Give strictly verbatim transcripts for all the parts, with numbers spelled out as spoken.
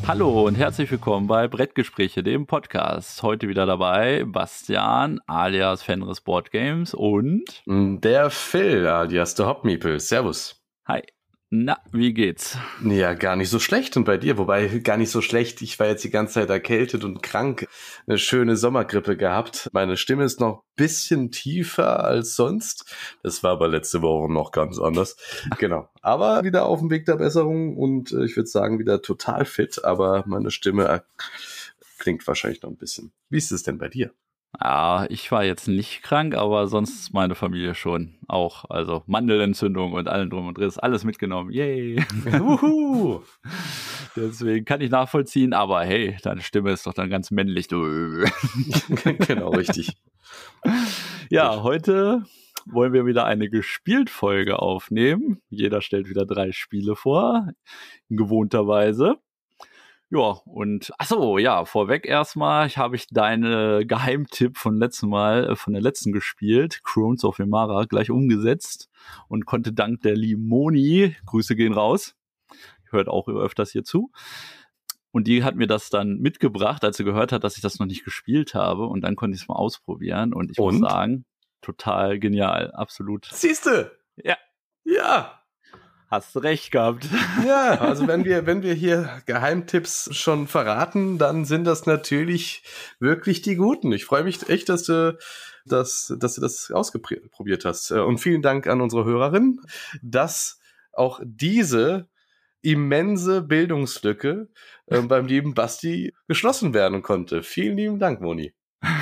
Hallo und herzlich willkommen bei Brettgespräche, dem Podcast. Heute wieder dabei Bastian alias Fenris Board Games und der Phil alias der Hopmeeple. Servus. Hi. Na, wie geht's? Ja, gar nicht so schlecht. Und bei dir? Wobei, gar nicht so schlecht. Ich war jetzt die ganze Zeit erkältet und krank. Eine schöne Sommergrippe gehabt. Meine Stimme ist noch ein bisschen tiefer als sonst. Das war aber letzte Woche noch ganz anders. Genau. Aber wieder auf dem Weg der Besserung und äh, ich würde sagen, wieder total fit. Aber meine Stimme äh, klingt wahrscheinlich noch ein bisschen. Wie ist es denn bei dir? Ja, ich war jetzt nicht krank, aber sonst meine Familie schon auch. Also Mandelentzündung und allem drum und Driss, alles mitgenommen. Yay! Uhu. Deswegen kann ich nachvollziehen, aber hey, deine Stimme ist doch dann ganz männlich. Du. Genau, richtig. Ja, heute wollen wir wieder eine Gespielt-Folge aufnehmen. Jeder stellt wieder drei Spiele vor, in gewohnter Weise. Ja, und achso, ja, vorweg erstmal, ich habe ich deine Geheimtipp von letzten Mal, äh, von der letzten gespielt, Crones of Emara, gleich umgesetzt und konnte dank der lieben Moni, Grüße gehen raus, hört auch öfters hier zu, und die hat mir das dann mitgebracht, als sie gehört hat, dass ich das noch nicht gespielt habe, und dann konnte ich es mal ausprobieren und ich und? muss sagen, total genial, absolut. Siehste? Ja. Ja. Hast du recht gehabt. Ja, also wenn wir, wenn wir hier Geheimtipps schon verraten, dann sind das natürlich wirklich die guten. Ich freue mich echt, dass du, dass, dass du das ausprobiert hast. Und vielen Dank an unsere Hörerin, dass auch diese immense Bildungslücke äh, beim lieben Basti geschlossen werden konnte. Vielen lieben Dank, Moni.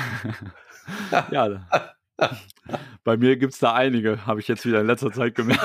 Ja, bei mir gibt's da einige, habe ich jetzt wieder in letzter Zeit gemerkt.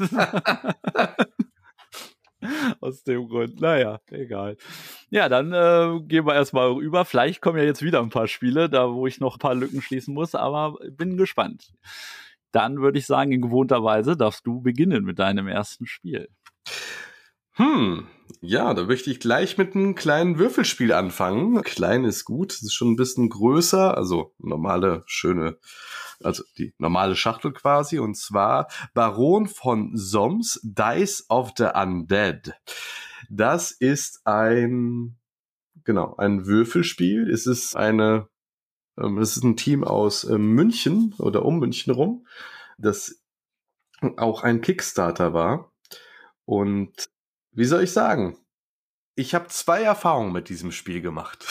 Aus dem Grund, naja, egal. Ja, dann äh, gehen wir erstmal rüber. Vielleicht kommen ja jetzt wieder ein paar Spiele, da wo ich noch ein paar Lücken schließen muss, aber bin gespannt. Dann würde ich sagen, in gewohnter Weise darfst du beginnen mit deinem ersten Spiel. Hm, ja, da möchte ich gleich mit einem kleinen Würfelspiel anfangen. Klein ist gut, es ist schon ein bisschen größer, also normale, schöne, also die normale Schachtel quasi, und zwar Baron von Soms, Dice of the Undead. Das ist ein, genau, ein Würfelspiel. Es ist eine, ähm, es ist ein Team aus äh, München oder um München rum, das auch ein Kickstarter war. Und wie soll ich sagen? Ich habe zwei Erfahrungen mit diesem Spiel gemacht.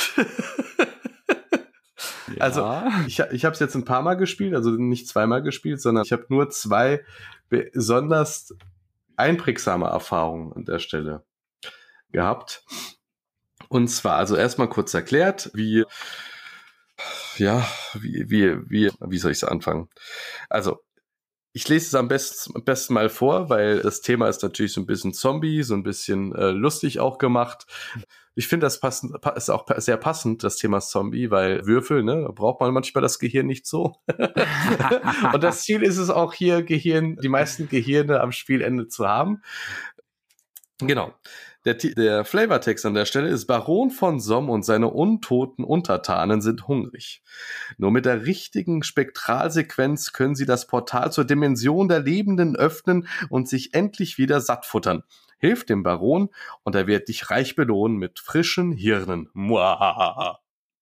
Ja. Also ich, ich habe es jetzt ein paar Mal gespielt, also nicht zweimal gespielt, sondern ich habe nur zwei besonders einprägsame Erfahrungen an der Stelle gehabt. Und zwar, also erstmal kurz erklärt, wie, ja, wie, wie, wie, wie soll ich es anfangen? Also ich lese es am besten, am besten mal vor, weil das Thema ist natürlich so ein bisschen Zombie, so ein bisschen äh, lustig auch gemacht. Ich finde, das passend, ist auch sehr passend, das Thema Zombie, weil Würfel, ne, da braucht man manchmal das Gehirn nicht so. Und das Ziel ist es auch hier, Gehirn, die meisten Gehirne am Spielende zu haben. Genau. Der, der Flavortext an der Stelle ist: Baron von Somm und seine untoten Untertanen sind hungrig. Nur mit der richtigen Spektralsequenz können sie das Portal zur Dimension der Lebenden öffnen und sich endlich wieder satt futtern. Hilf dem Baron und er wird dich reich belohnen mit frischen Hirnen. Muahaha.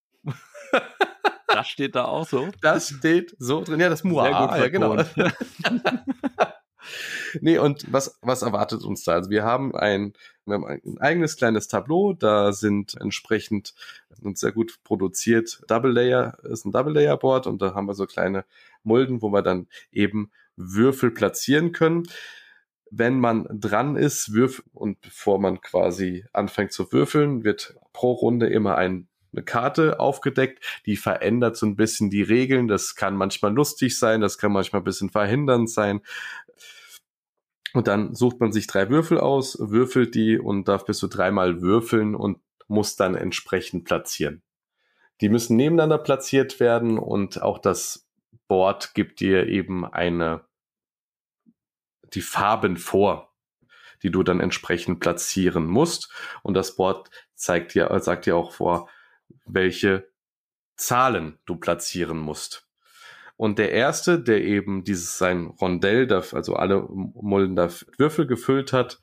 Das steht da auch so? Das steht so drin. Ja, das Muahaha. Ja, genau. Nee, und was, was erwartet uns da? Also wir haben ein, wir haben ein eigenes kleines Tableau, da sind entsprechend und sehr gut produziert Double Layer, ist ein Double Layer Board, und da haben wir so kleine Mulden, wo wir dann eben Würfel platzieren können. Wenn man dran ist, Würfel, und bevor man quasi anfängt zu würfeln, wird pro Runde immer ein eine Karte aufgedeckt, die verändert so ein bisschen die Regeln. Das kann manchmal lustig sein, das kann manchmal ein bisschen verhindernd sein. Und dann sucht man sich drei Würfel aus, würfelt die und darf bis zu dreimal würfeln und muss dann entsprechend platzieren. Die müssen nebeneinander platziert werden und auch das Board gibt dir eben eine, die Farben vor, die du dann entsprechend platzieren musst. Und das Board zeigt dir, sagt dir auch vor, welche Zahlen du platzieren musst. Und der erste, der eben dieses sein Rondell, also alle Mulden da Würfel gefüllt hat,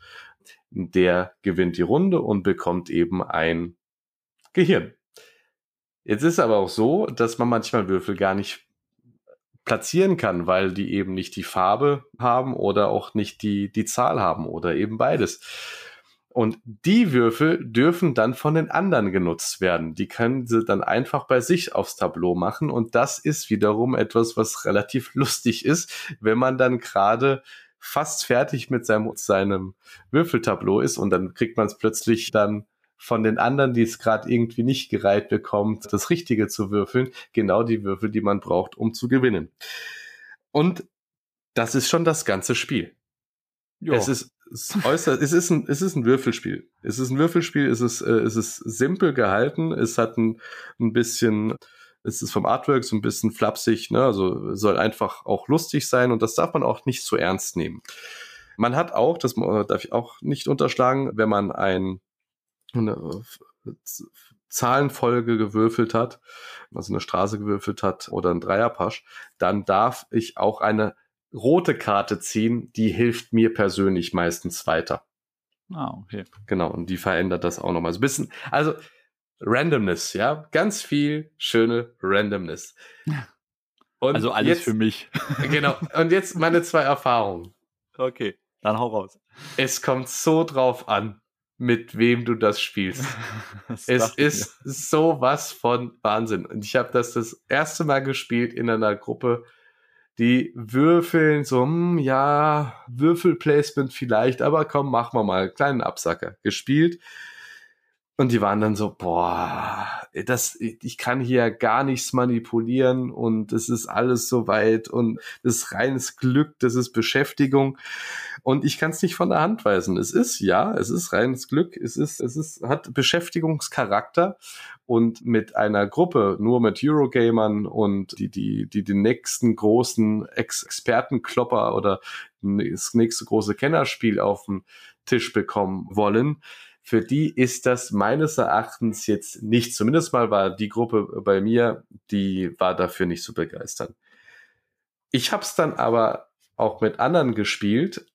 der gewinnt die Runde und bekommt eben ein Gehirn. Jetzt ist aber auch so, dass man manchmal Würfel gar nicht platzieren kann, weil die eben nicht die Farbe haben oder auch nicht die, die Zahl haben oder eben beides. Und die Würfel dürfen dann von den anderen genutzt werden. Die können sie dann einfach bei sich aufs Tableau machen. Und das ist wiederum etwas, was relativ lustig ist, wenn man dann gerade fast fertig mit seinem, seinem Würfeltableau ist und dann kriegt man es plötzlich dann von den anderen, die es gerade irgendwie nicht gereiht bekommt, das Richtige zu würfeln. Genau die Würfel, die man braucht, um zu gewinnen. Und das ist schon das ganze Spiel. Jo. Es ist äußerst, es ist ein, es ist ein Würfelspiel. Es ist ein Würfelspiel, es ist, äh, es ist simpel gehalten, es hat ein, ein bisschen, es ist vom Artwork so ein bisschen flapsig, ne, also soll einfach auch lustig sein und das darf man auch nicht zu ernst nehmen. Man hat auch, das darf ich auch nicht unterschlagen, wenn man ein, eine Zahlenfolge gewürfelt hat, also eine Straße gewürfelt hat oder ein Dreierpasch, dann darf ich auch eine rote Karte ziehen, die hilft mir persönlich meistens weiter. Ah, okay. Genau, und die verändert das auch nochmal so ein bisschen. Also Randomness, ja, ganz viel schöne Randomness. Und also alles jetzt, für mich. Genau, und jetzt meine zwei Erfahrungen. Okay, dann hau raus. Es kommt so drauf an, mit wem du das spielst. Das es ist mir. Sowas von Wahnsinn. Und ich habe das das erste Mal gespielt in einer Gruppe, die würfeln so, hm, ja, Würfelplacement vielleicht, aber komm, machen wir mal, kleinen Absacker. Gespielt. Und die waren dann so, boah, das, ich kann hier gar nichts manipulieren und es ist alles so weit und das ist reines Glück, das ist Beschäftigung und ich kann es nicht von der Hand weisen. Es ist, ja, es ist reines Glück, es ist, es ist, hat Beschäftigungscharakter und mit einer Gruppe, nur mit Eurogamern und die, die, die den nächsten großen Ex- Expertenklopper oder das nächste große Kennerspiel auf den Tisch bekommen wollen, für die ist das meines Erachtens jetzt nicht, zumindest mal war die Gruppe bei mir, die war dafür nicht so begeistert. Ich habe es dann aber auch mit anderen gespielt,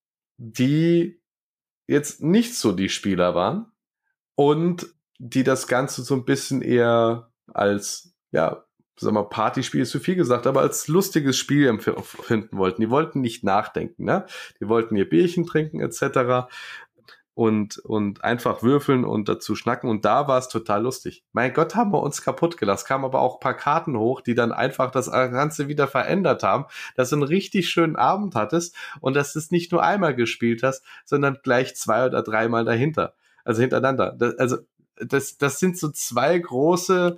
die jetzt nicht so die Spieler waren und die das Ganze so ein bisschen eher als, ja, sagen wir, Partyspiel ist zu viel gesagt, aber als lustiges Spiel empfinden wollten. Die wollten nicht nachdenken, ne? Die wollten ihr Bierchen trinken et cetera und und einfach würfeln und dazu schnacken und da war es total lustig. Mein Gott, haben wir uns kaputt gelassen. Kamen aber auch ein paar Karten hoch, die dann einfach das Ganze wieder verändert haben, dass du einen richtig schönen Abend hattest und dass du es nicht nur einmal gespielt hast, sondern gleich zwei oder dreimal dahinter, also hintereinander. Das, also das, das sind so zwei große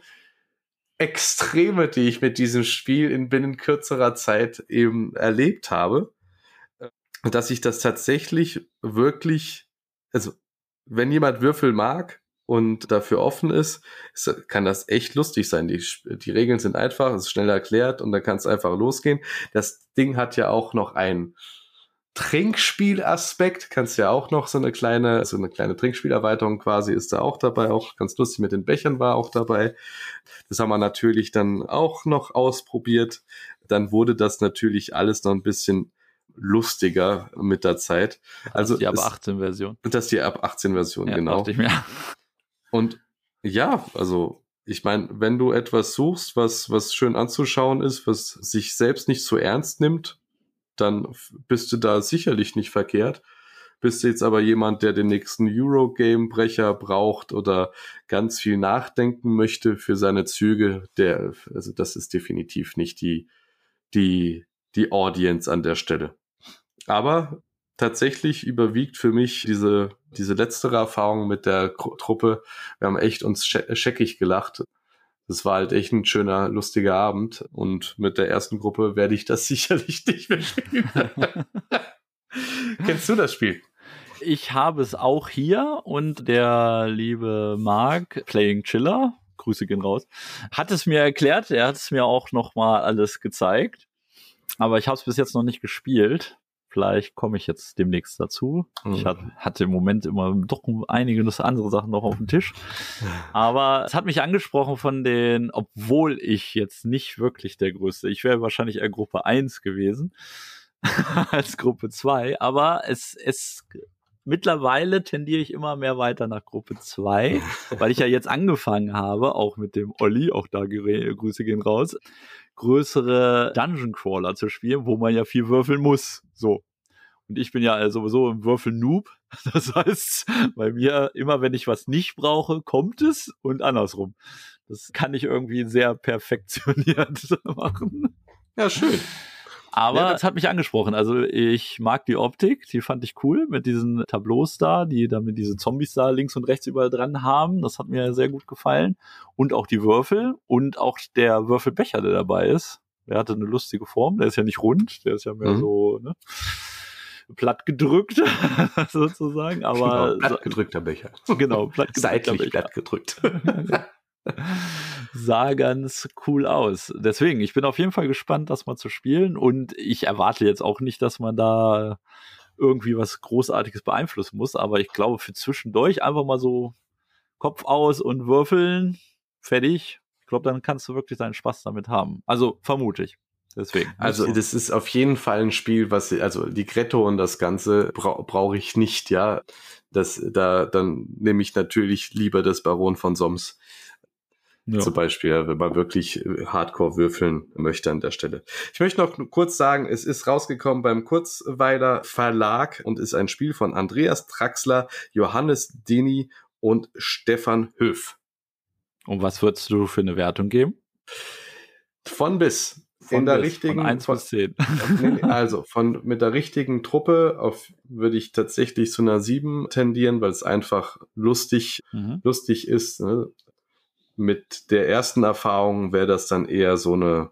Extreme, die ich mit diesem Spiel in binnen kürzerer Zeit eben erlebt habe, dass ich das tatsächlich wirklich, also wenn jemand Würfel mag und dafür offen ist, kann das echt lustig sein. Die, die Regeln sind einfach, es ist schnell erklärt und dann kann es einfach losgehen. Das Ding hat ja auch noch einen Trinkspielaspekt, kannst ja auch noch so eine kleine, so eine kleine Trinkspielerweiterung quasi ist da auch dabei, auch ganz lustig mit den Bechern war auch dabei. Das haben wir natürlich dann auch noch ausprobiert. Dann wurde das natürlich alles noch ein bisschen lustiger mit der Zeit. Also das ist die ab achtzehn Version. Das ist die ab achtzehn Version, ja, genau. Ich mir. Und ja, also ich meine, wenn du etwas suchst, was was schön anzuschauen ist, was sich selbst nicht so ernst nimmt, dann bist du da sicherlich nicht verkehrt. Bist du jetzt aber jemand, der den nächsten Eurogame-Brecher braucht oder ganz viel nachdenken möchte für seine Züge, der, also das ist definitiv nicht die die die Audience an der Stelle. Aber tatsächlich überwiegt für mich diese, diese letztere Erfahrung mit der Gru- Truppe. Wir haben echt uns sch- scheckig gelacht. Das war halt echt ein schöner, lustiger Abend. Und mit der ersten Gruppe werde ich das sicherlich nicht mehr spielen. Kennst du das Spiel? Ich habe es auch hier und der liebe Marc, Playing Chiller, Grüße gehen raus, hat es mir erklärt. Er hat es mir auch nochmal alles gezeigt. Aber ich habe es bis jetzt noch nicht gespielt. Vielleicht komme ich jetzt demnächst dazu. Mhm. Ich hat, hatte im Moment immer doch einige andere Sachen noch auf dem Tisch. Aber es hat mich angesprochen von den, obwohl ich jetzt nicht wirklich der Größte, ich wäre wahrscheinlich eher Gruppe eins gewesen als Gruppe zwei. Aber es, es mittlerweile tendiere ich immer mehr weiter nach Gruppe zwei, weil ich ja jetzt angefangen habe, auch mit dem Olli, auch da Gere- Grüße gehen raus, größere Dungeon Crawler zu spielen, wo man ja viel würfeln muss. So. Und ich bin ja sowieso ein Würfel-Noob. Das heißt, bei mir, immer wenn ich was nicht brauche, kommt es und andersrum. Das kann ich irgendwie sehr perfektioniert machen. Ja, schön. Aber ja, es hat mich angesprochen. Also ich mag die Optik, die fand ich cool mit diesen Tableaus da, die damit diese Zombies da links und rechts überall dran haben. Das hat mir sehr gut gefallen. Und auch die Würfel und auch der Würfelbecher, der dabei ist. Der hatte eine lustige Form. Der ist ja nicht rund, der ist ja mehr mhm. so, ne? Platt gedrückt, sozusagen, aber genau, platt gedrückter Becher. Genau, platt gedrückter Seitlich Becher. platt gedrückt. Sah ganz cool aus. Deswegen, ich bin auf jeden Fall gespannt, das mal zu spielen und ich erwarte jetzt auch nicht, dass man da irgendwie was Großartiges beeinflussen muss, aber ich glaube, für zwischendurch einfach mal so Kopf aus und würfeln, fertig. Ich glaube, dann kannst du wirklich deinen Spaß damit haben. Also, vermute ich. Deswegen. Also so. Das ist auf jeden Fall ein Spiel, was, also die Gretto und das Ganze bra- brauche ich nicht, ja. Das, da, dann nehme ich natürlich lieber das Baron von Soms. Ja. Zum Beispiel, wenn man wirklich Hardcore würfeln möchte an der Stelle. Ich möchte noch kurz sagen, es ist rausgekommen beim Kurzweiler Verlag und ist ein Spiel von Andreas Traxler, Johannes Deni und Stefan Höf. Und was würdest du für eine Wertung geben? Von bis. Von in der bis, richtigen von eins bis zehn. Also von mit der richtigen Truppe auf würde ich tatsächlich zu einer sieben tendieren, weil es einfach lustig mhm. lustig ist. Ne? Mit der ersten Erfahrung wäre das dann eher so eine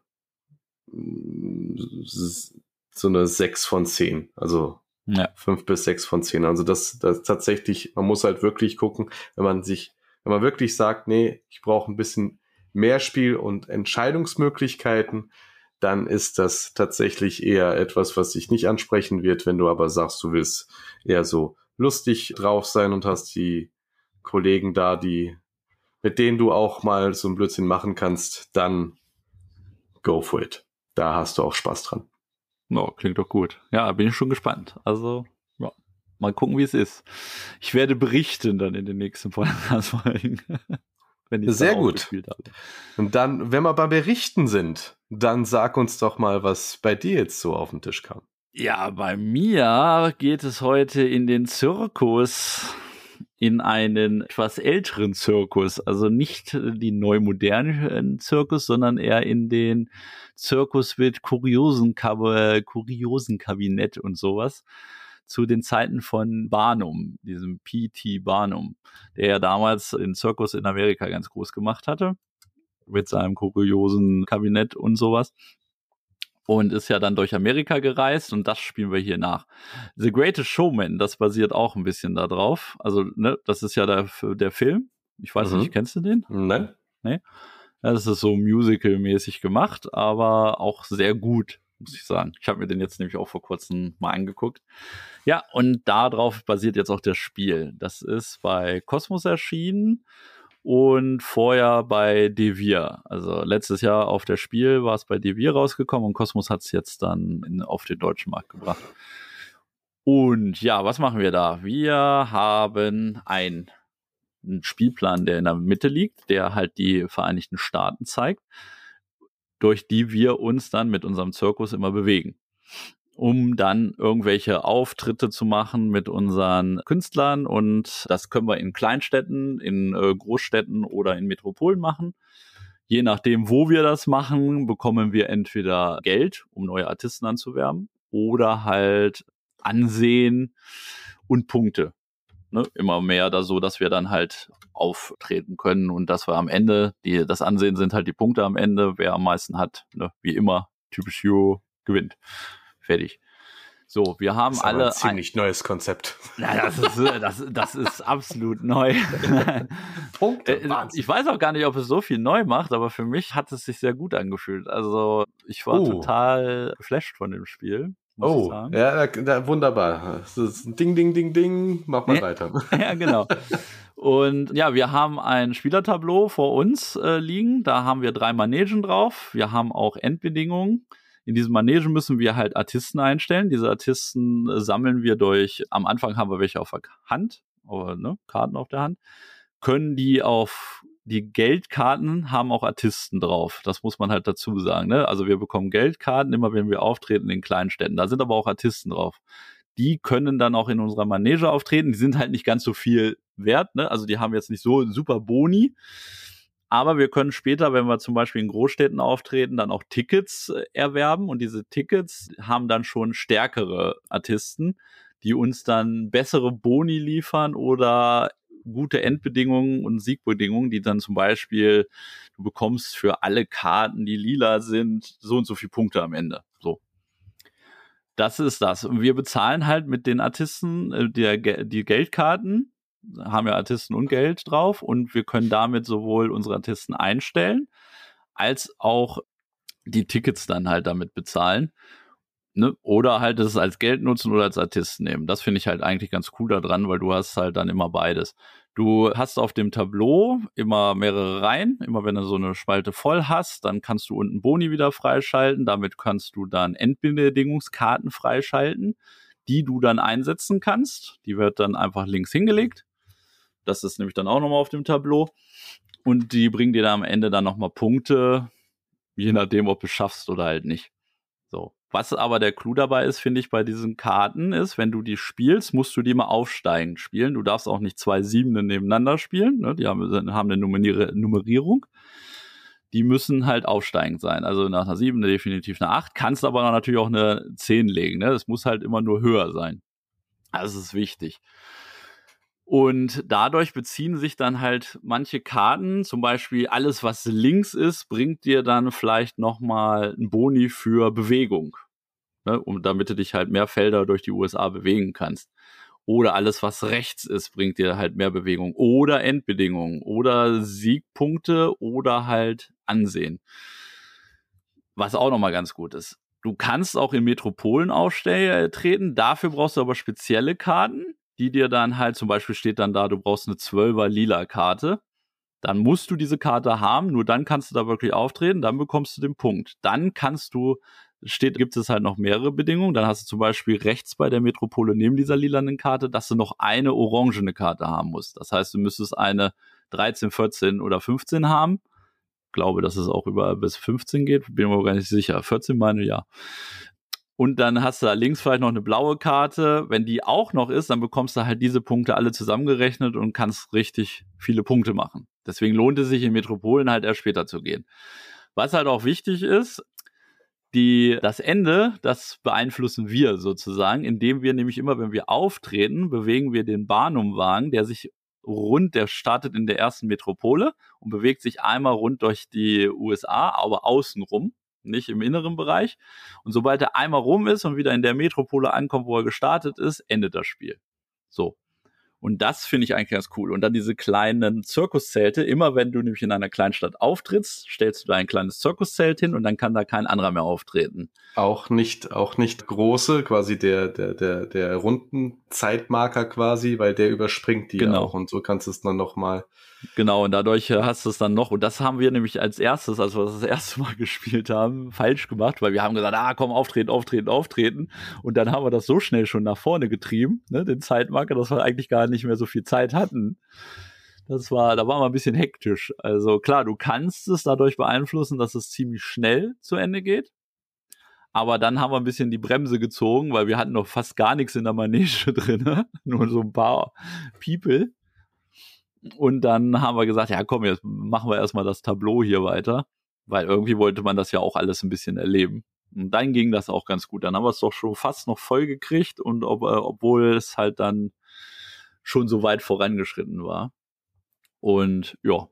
so eine sechs von zehn. Also ja. fünf bis sechs von zehn. Also das, das tatsächlich, man muss halt wirklich gucken, wenn man sich, wenn man wirklich sagt, nee, ich brauche ein bisschen mehr Spiel und Entscheidungsmöglichkeiten, dann ist das tatsächlich eher etwas, was dich nicht ansprechen wird. Wenn du aber sagst, du willst eher so lustig drauf sein und hast die Kollegen da, die mit denen du auch mal so ein Blödsinn machen kannst, dann go for it. Da hast du auch Spaß dran. No, klingt doch gut. Ja, bin ich schon gespannt. Also, ja, mal gucken, wie es ist. Ich werde berichten dann in den nächsten Folgen. Wenn ich Sehr gut. Habe. Und dann, wenn wir bei Berichten sind, dann sag uns doch mal, was bei dir jetzt so auf den Tisch kam. Ja, bei mir geht es heute in den Zirkus, in einen etwas älteren Zirkus, also nicht die neu modernen Zirkus, sondern eher in den Zirkus mit Kuriosen, Kuriosen Kabinett und sowas. Zu den Zeiten von Barnum, diesem P T Barnum, der ja damals den Zirkus in Amerika ganz groß gemacht hatte, mit seinem kuriosen Kabinett und sowas. Und ist ja dann durch Amerika gereist und das spielen wir hier nach. The Greatest Showman, das basiert auch ein bisschen da drauf. Also, ne, das ist ja der, der Film. Ich weiß mhm. nicht, kennst du den? Nein. Nee? Das ist so musical-mäßig gemacht, aber auch sehr gut, muss ich sagen. Ich habe mir den jetzt nämlich auch vor kurzem mal angeguckt. Ja, und darauf basiert jetzt auch das Spiel. Das ist bei Kosmos erschienen und vorher bei Devir. Also letztes Jahr auf der Spiel war es bei Devir rausgekommen und Kosmos hat es jetzt dann in, auf den deutschen Markt gebracht. Und ja, was machen wir da? Wir haben ein, einen Spielplan, der in der Mitte liegt, der halt die Vereinigten Staaten zeigt, durch die wir uns dann mit unserem Zirkus immer bewegen, um dann irgendwelche Auftritte zu machen mit unseren Künstlern. Und das können wir in Kleinstädten, in äh, Großstädten oder in Metropolen machen. Je nachdem, wo wir das machen, bekommen wir entweder Geld, um neue Artisten anzuwerben, oder halt Ansehen und Punkte. Ne? Immer mehr da so, dass wir dann halt auftreten können und dass wir am Ende, die, das Ansehen sind halt die Punkte am Ende, wer am meisten hat, ne? Wie immer, typisch Euro, gewinnt. Fertig. So, wir haben das ist alle ein ziemlich ein, neues Konzept. Ja, das ist, das, das ist absolut neu. Punkte, ich weiß auch gar nicht, ob es so viel neu macht, aber für mich hat es sich sehr gut angefühlt. Also ich war oh. total geflasht von dem Spiel. Muss oh, ich sagen. ja, da, wunderbar. Das ist ein Ding, Ding, Ding, Ding. Mach mal ja, weiter. Ja, genau. Und ja, wir haben ein Spielertableau vor uns äh, liegen. Da haben wir drei Manegen drauf. Wir haben auch Endbedingungen. In diesem Manege müssen wir halt Artisten einstellen. Diese Artisten äh, sammeln wir durch, am Anfang haben wir welche auf der Hand, oder, ne, Karten auf der Hand, können die auf die Geldkarten haben auch Artisten drauf. Das muss man halt dazu sagen. Ne? Also wir bekommen Geldkarten immer, wenn wir auftreten in kleinen Städten. Da sind aber auch Artisten drauf. Die können dann auch in unserer Manege auftreten. Die sind halt nicht ganz so viel wert. Ne? Also die haben jetzt nicht so super Boni. Aber wir können später, wenn wir zum Beispiel in Großstädten auftreten, dann auch Tickets äh, erwerben. Und diese Tickets haben dann schon stärkere Artisten, die uns dann bessere Boni liefern oder gute Endbedingungen und Siegbedingungen, die dann zum Beispiel, du bekommst für alle Karten, die lila sind, so und so viele Punkte am Ende. So. Das ist das. Und wir bezahlen halt mit den Artisten äh, die, die Geldkarten, haben ja Artisten und Geld drauf und wir können damit sowohl unsere Artisten einstellen, als auch die Tickets dann halt damit bezahlen. Ne? Oder halt es als Geld nutzen oder als Artisten nehmen. Das finde ich halt eigentlich ganz cool daran, weil du hast halt dann immer beides. Du hast auf dem Tableau immer mehrere Reihen. Immer wenn du so eine Spalte voll hast, dann kannst du unten Boni wieder freischalten. Damit kannst du dann Endbedingungskarten freischalten, die du dann einsetzen kannst. Die wird dann einfach links hingelegt. Das ist nämlich dann auch nochmal auf dem Tableau. Und die bringen dir dann am Ende dann nochmal Punkte, je nachdem, ob du es schaffst oder halt nicht. So. Was aber der Clou dabei ist, finde ich, bei diesen Karten ist, wenn du die spielst, musst du die mal aufsteigend spielen. Du darfst auch nicht zwei Siebene nebeneinander spielen. Ne? Die haben, haben eine Numerier- Nummerierung. Die müssen halt aufsteigend sein. Also nach einer sieben definitiv eine acht. Kannst aber natürlich auch eine zehn legen. Ne? Das muss halt immer nur höher sein. Also das ist wichtig. Und dadurch beziehen sich dann halt manche Karten, zum Beispiel alles, was links ist, bringt dir dann vielleicht nochmal einen Boni für Bewegung, ne, um, damit du dich halt mehr Felder durch die U S A bewegen kannst. Oder alles, was rechts ist, bringt dir halt mehr Bewegung. Oder Endbedingungen. Oder Siegpunkte oder halt Ansehen. Was auch nochmal ganz gut ist. Du kannst auch in Metropolen auftreten, dafür brauchst du aber spezielle Karten, die dir dann halt, zum Beispiel steht dann da, du brauchst eine zwölfer lila Karte, dann musst du diese Karte haben, nur dann kannst du da wirklich auftreten, dann bekommst du den Punkt. Dann kannst du, steht, gibt es halt noch mehrere Bedingungen, dann hast du zum Beispiel rechts bei der Metropole neben dieser lilanen Karte, dass du noch eine orangene Karte haben musst. Das heißt, du müsstest eine dreizehn, vierzehn oder fünfzehn haben. Ich glaube, dass es auch über bis fünfzehn geht, bin mir aber gar nicht sicher. vierzehn meine, ja. Und dann hast du da links vielleicht noch eine blaue Karte. Wenn die auch noch ist, dann bekommst du halt diese Punkte alle zusammengerechnet und kannst richtig viele Punkte machen. Deswegen lohnt es sich in Metropolen halt erst später zu gehen. Was halt auch wichtig ist, die, das Ende, das beeinflussen wir sozusagen, indem wir nämlich immer, wenn wir auftreten, bewegen wir den Barnum-Wagen, der sich rund, der startet in der ersten Metropole und bewegt sich einmal rund durch die U S A, aber außenrum. Nicht im inneren Bereich. Und sobald er einmal rum ist und wieder in der Metropole ankommt, wo er gestartet ist, endet das Spiel. So. Und das finde ich eigentlich ganz cool. Und dann diese kleinen Zirkuszelte. Immer wenn du nämlich in einer Kleinstadt auftrittst, stellst du da ein kleines Zirkuszelt hin und dann kann da kein anderer mehr auftreten. Auch nicht, auch nicht große, quasi der, der, der, der runden Zeitmarker quasi, weil der überspringt die genau. auch. Und so kannst du es dann nochmal. Genau, und dadurch hast du es dann noch, und das haben wir nämlich als erstes, als wir das, das erste Mal gespielt haben, falsch gemacht, weil wir haben gesagt, ah komm, auftreten, auftreten, auftreten, und dann haben wir das so schnell schon nach vorne getrieben, ne, den Zeitmarker, dass wir eigentlich gar nicht mehr so viel Zeit hatten. Das war, da waren wir ein bisschen hektisch. Also klar, du kannst es dadurch beeinflussen, dass es ziemlich schnell zu Ende geht, aber dann haben wir ein bisschen die Bremse gezogen, weil wir hatten noch fast gar nichts in der Manege drin, nur so ein paar People. Und dann haben wir gesagt, ja komm, jetzt machen wir erstmal das Tableau hier weiter, weil irgendwie wollte man das ja auch alles ein bisschen erleben. Und dann ging das auch ganz gut. Dann haben wir es doch schon fast noch voll gekriegt, und ob, äh, obwohl es halt dann schon so weit vorangeschritten war. Und ja,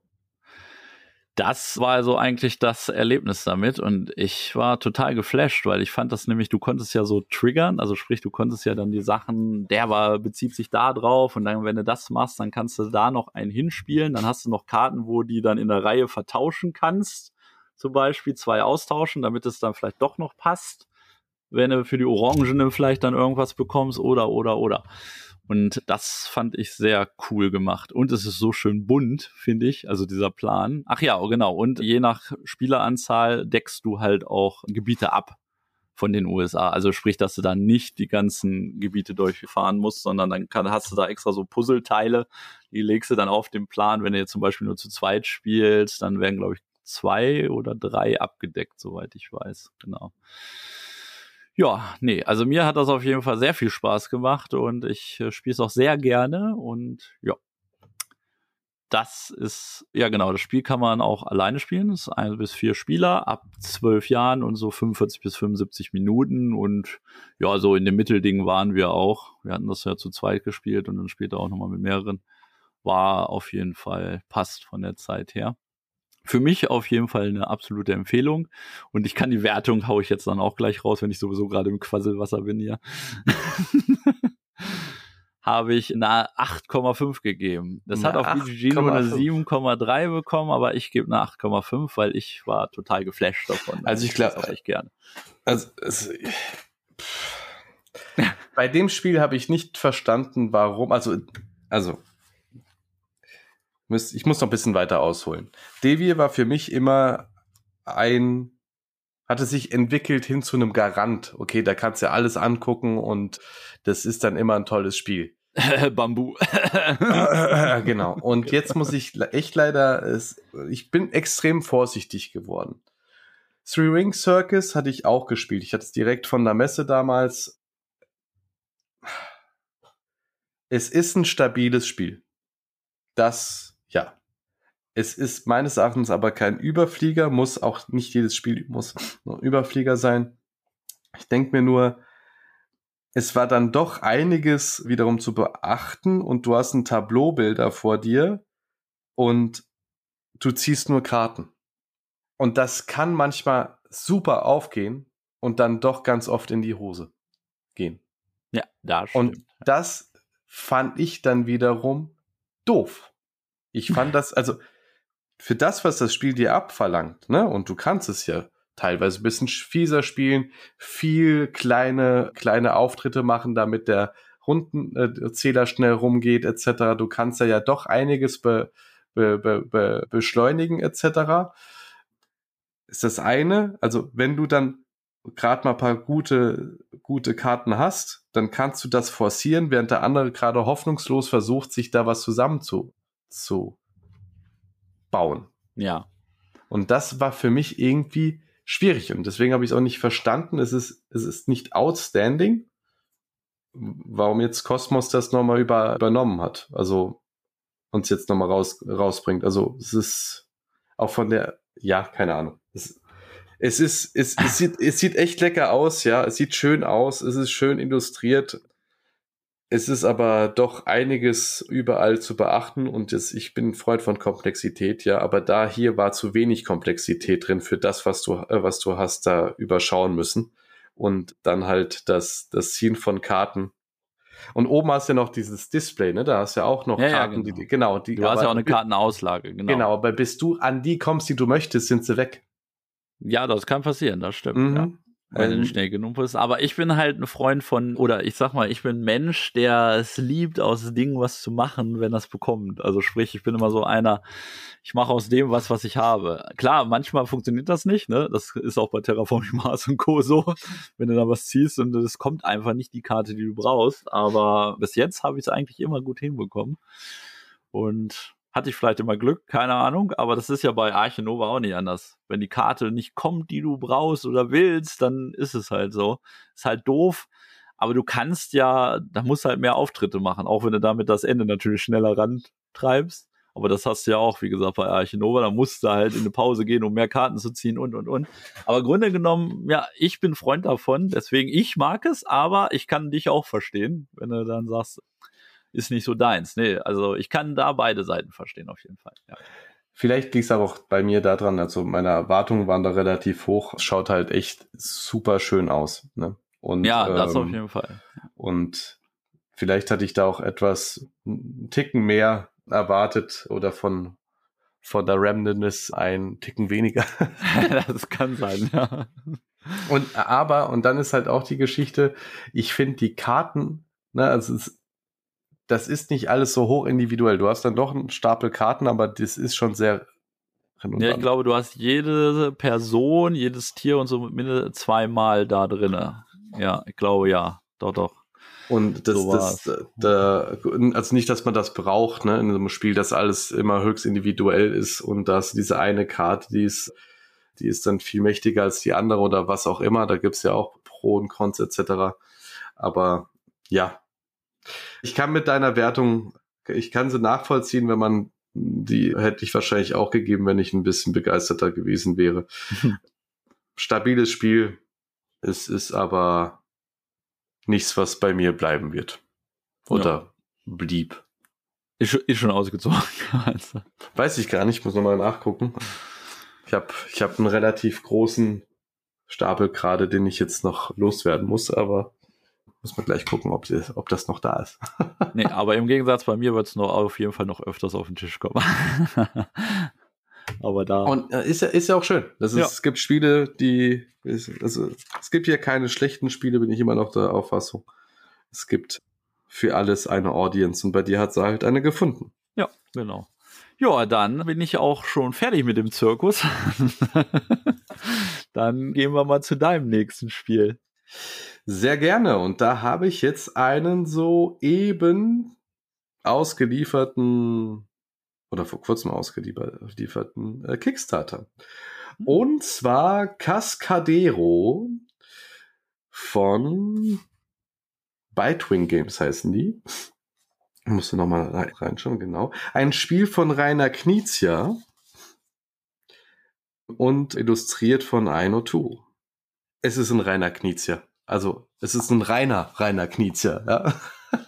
das war also eigentlich das Erlebnis damit, und ich war total geflasht, weil ich fand das nämlich, du konntest ja so triggern, also sprich, du konntest ja dann die Sachen, der war, bezieht sich da drauf, und dann, wenn du das machst, dann kannst du da noch einen hinspielen, dann hast du noch Karten, wo die dann in der Reihe vertauschen kannst, zum Beispiel zwei austauschen, damit es dann vielleicht doch noch passt, wenn du für die Orangene vielleicht dann irgendwas bekommst, oder, oder, oder. Und das fand ich sehr cool gemacht. Und es ist so schön bunt, finde ich, also dieser Plan. Ach ja, genau. Und je nach Spieleranzahl deckst du halt auch Gebiete ab. von den U S A. Also sprich, dass du da nicht die ganzen Gebiete durchfahren musst, sondern dann kann, hast du da extra so Puzzleteile, die legst du dann auf den Plan. Wenn du jetzt zum Beispiel nur zu zweit spielst, dann werden, glaube ich, zwei oder drei abgedeckt, soweit ich weiß. Genau. Ja, nee, also mir hat das auf jeden Fall sehr viel Spaß gemacht und ich äh, spiele es auch sehr gerne und ja. Das ist, ja genau, das Spiel kann man auch alleine spielen. Es ist ein bis vier Spieler ab zwölf Jahren und so fünfundvierzig bis fünfundsiebzig Minuten. Und ja, so in dem Mittelding waren wir auch. Wir hatten das ja zu zweit gespielt und dann später auch nochmal mit mehreren. War auf jeden Fall, passt von der Zeit her. Für mich auf jeden Fall eine absolute Empfehlung. Und ich kann die Wertung, hau ich jetzt dann auch gleich raus, wenn ich sowieso gerade im Quasselwasser bin hier. Habe ich eine acht Komma fünf gegeben. Das Eine hat auf B G G nur eine sieben Komma drei bekommen, aber ich gebe eine acht Komma fünf, weil ich war total geflasht davon. Also ich glaube, auch echt gerne. Also, es, bei dem Spiel habe ich nicht verstanden, warum, also, also, ich muss noch ein bisschen weiter ausholen. Devir war für mich immer ein, hatte sich entwickelt hin zu einem Garant. Okay, da kannst du ja alles angucken und das ist dann immer ein tolles Spiel. Bambu. Genau. Und jetzt muss ich echt leider, es, ich bin extrem vorsichtig geworden. Three Ring Circus hatte ich auch gespielt. Ich hatte es direkt von der Messe damals. Es ist ein stabiles Spiel. Das, ja. Es ist meines Erachtens aber kein Überflieger, muss auch nicht jedes Spiel muss ein Überflieger sein. Ich denke mir nur, es war dann doch einiges wiederum zu beachten und du hast ein Tableaubilder vor dir und du ziehst nur Karten. Und das kann manchmal super aufgehen und dann doch ganz oft in die Hose gehen. Ja, das stimmt. Und das fand ich dann wiederum doof. Ich fand das, also für das, was das Spiel dir abverlangt, ne, und du kannst es ja teilweise ein bisschen fieser spielen, viel kleine, kleine Auftritte machen, damit der Rundenzähler schnell rumgeht, et cetera. Du kannst ja, ja doch einiges be, be, be, be, beschleunigen, et cetera. Ist das eine, also wenn du dann gerade mal ein paar gute, gute Karten hast, dann kannst du das forcieren, während der andere gerade hoffnungslos versucht, sich da was zusammen zu, zu bauen. Ja. Und das war für mich irgendwie schwierig und deswegen habe ich es auch nicht verstanden. Es ist, es ist nicht outstanding, warum jetzt Kosmos das nochmal über, übernommen hat. Also uns jetzt nochmal raus, rausbringt. Also es ist auch von der, ja, keine Ahnung. Es, es ist, es, es sieht, es sieht echt lecker aus, ja. Es sieht schön aus, es ist schön illustriert. Es ist aber doch einiges überall zu beachten und das, ich bin ein Freund von Komplexität, ja, aber da hier war zu wenig Komplexität drin für das, was du, äh, was du hast da überschauen müssen und dann halt das, das Ziehen von Karten. Und oben hast du ja noch dieses Display, ne, da hast du ja auch noch ja, Karten, ja, genau. die, genau, die. Du hast ja auch eine Kartenauslage, genau. Genau, aber bis du an die kommst, die du möchtest, sind sie weg. Ja, das kann passieren, das stimmt, Mhm. ja. Wenn du nicht schnell genug bist. Aber ich bin halt ein Freund von, oder ich sag mal, ich bin ein Mensch, der es liebt, aus Dingen was zu machen, wenn er es bekommt. Also sprich, ich bin immer so einer, ich mache aus dem was, was ich habe. Klar, manchmal funktioniert das nicht, ne? Das ist auch bei Terraforming Mars und Co. so, wenn du da was ziehst und es kommt einfach nicht die Karte, die du brauchst. Aber bis jetzt habe ich es eigentlich immer gut hinbekommen. Und hatte ich vielleicht immer Glück, keine Ahnung, aber das ist ja bei Arche Nova auch nicht anders. Wenn die Karte nicht kommt, die du brauchst oder willst, dann ist es halt so. Ist halt doof, aber du kannst ja, da musst du halt mehr Auftritte machen, auch wenn du damit das Ende natürlich schneller rantreibst. Aber das hast du ja auch, wie gesagt, bei Arche Nova, da musst du halt in eine Pause gehen, um mehr Karten zu ziehen und, und, und. Aber im Grunde genommen, ja, ich bin Freund davon, deswegen, ich mag es, aber ich kann dich auch verstehen, wenn du dann sagst, ist nicht so deins. Nee, also ich kann da beide Seiten verstehen auf jeden Fall. Ja. Vielleicht liegt es aber auch bei mir daran, also meine Erwartungen waren da relativ hoch. Es schaut halt echt super schön aus. Ne? Und, ja, das ähm, auf jeden Fall. Und vielleicht hatte ich da auch etwas, einen Ticken mehr erwartet oder von, von der Randomness ein Ticken weniger. Das kann sein, ja. Und aber, und dann ist halt auch die Geschichte, ich finde die Karten, ne, also es das ist nicht alles so hoch individuell. Du hast dann doch einen Stapel Karten, aber das ist schon sehr Ja, ich glaube, du hast jede Person, jedes Tier und so mindestens zweimal da drinne. Ja, ich glaube, ja. Doch, doch. Und das, So das, war's. da, also nicht, dass man das braucht, ne, in einem Spiel, dass alles immer höchst individuell ist und dass diese eine Karte, die ist, die ist dann viel mächtiger als die andere oder was auch immer. Da gibt's ja auch Pro und Cons et cetera. Aber ja, ich kann mit deiner Wertung, ich kann sie nachvollziehen, wenn man, die hätte ich wahrscheinlich auch gegeben, wenn ich ein bisschen begeisterter gewesen wäre. Stabiles Spiel, es ist aber nichts, was bei mir bleiben wird. Oder ja. blieb. Ist, ist schon ausgezogen. Also. Weiß ich gar nicht, muss nochmal nachgucken. Ich habe ich hab einen relativ großen Stapel gerade, den ich jetzt noch loswerden muss, aber muss man gleich gucken, ob, die, ob das noch da ist. Nee, aber im Gegensatz bei mir wird es noch auf jeden Fall noch öfters auf den Tisch kommen. Aber da. Und äh, ist ja ist ja auch schön. Das ist, Ja. Es gibt Spiele, die ist, also es gibt hier keine schlechten Spiele, bin ich immer noch der Auffassung. Es gibt für alles eine Audience und bei dir hat sie halt eine gefunden. Ja, genau. Ja, dann bin ich auch schon fertig mit dem Zirkus. Dann gehen wir mal zu deinem nächsten Spiel. Sehr gerne. Und da habe ich jetzt einen soeben ausgelieferten oder vor kurzem ausgelieferten äh, Kickstarter. Und zwar Cascadero von Bitewing Games heißen die. Ich musste nochmal reinschauen, genau. Ein Spiel von Rainer Knizia und illustriert von Aino Tu. Es ist ein Rainer Knizia. Also, es ist ein reiner Rainer Knizia, ja.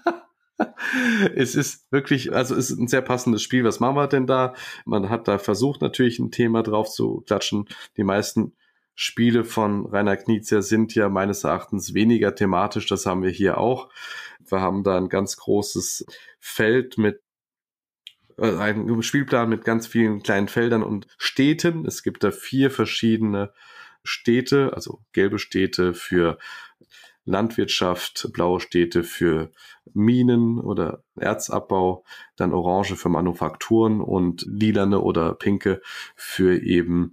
Es ist wirklich, also es ist ein sehr passendes Spiel. Was machen wir denn da? Man hat da versucht, natürlich ein Thema drauf zu klatschen. Die meisten Spiele von Rainer Knizia sind ja meines Erachtens weniger thematisch. Das haben wir hier auch. Wir haben da ein ganz großes Feld mit äh, einen Spielplan mit ganz vielen kleinen Feldern und Städten. Es gibt da vier verschiedene Städte, also gelbe Städte für Landwirtschaft, blaue Städte für Minen oder Erzabbau, dann orange für Manufakturen und lilane oder pinke für eben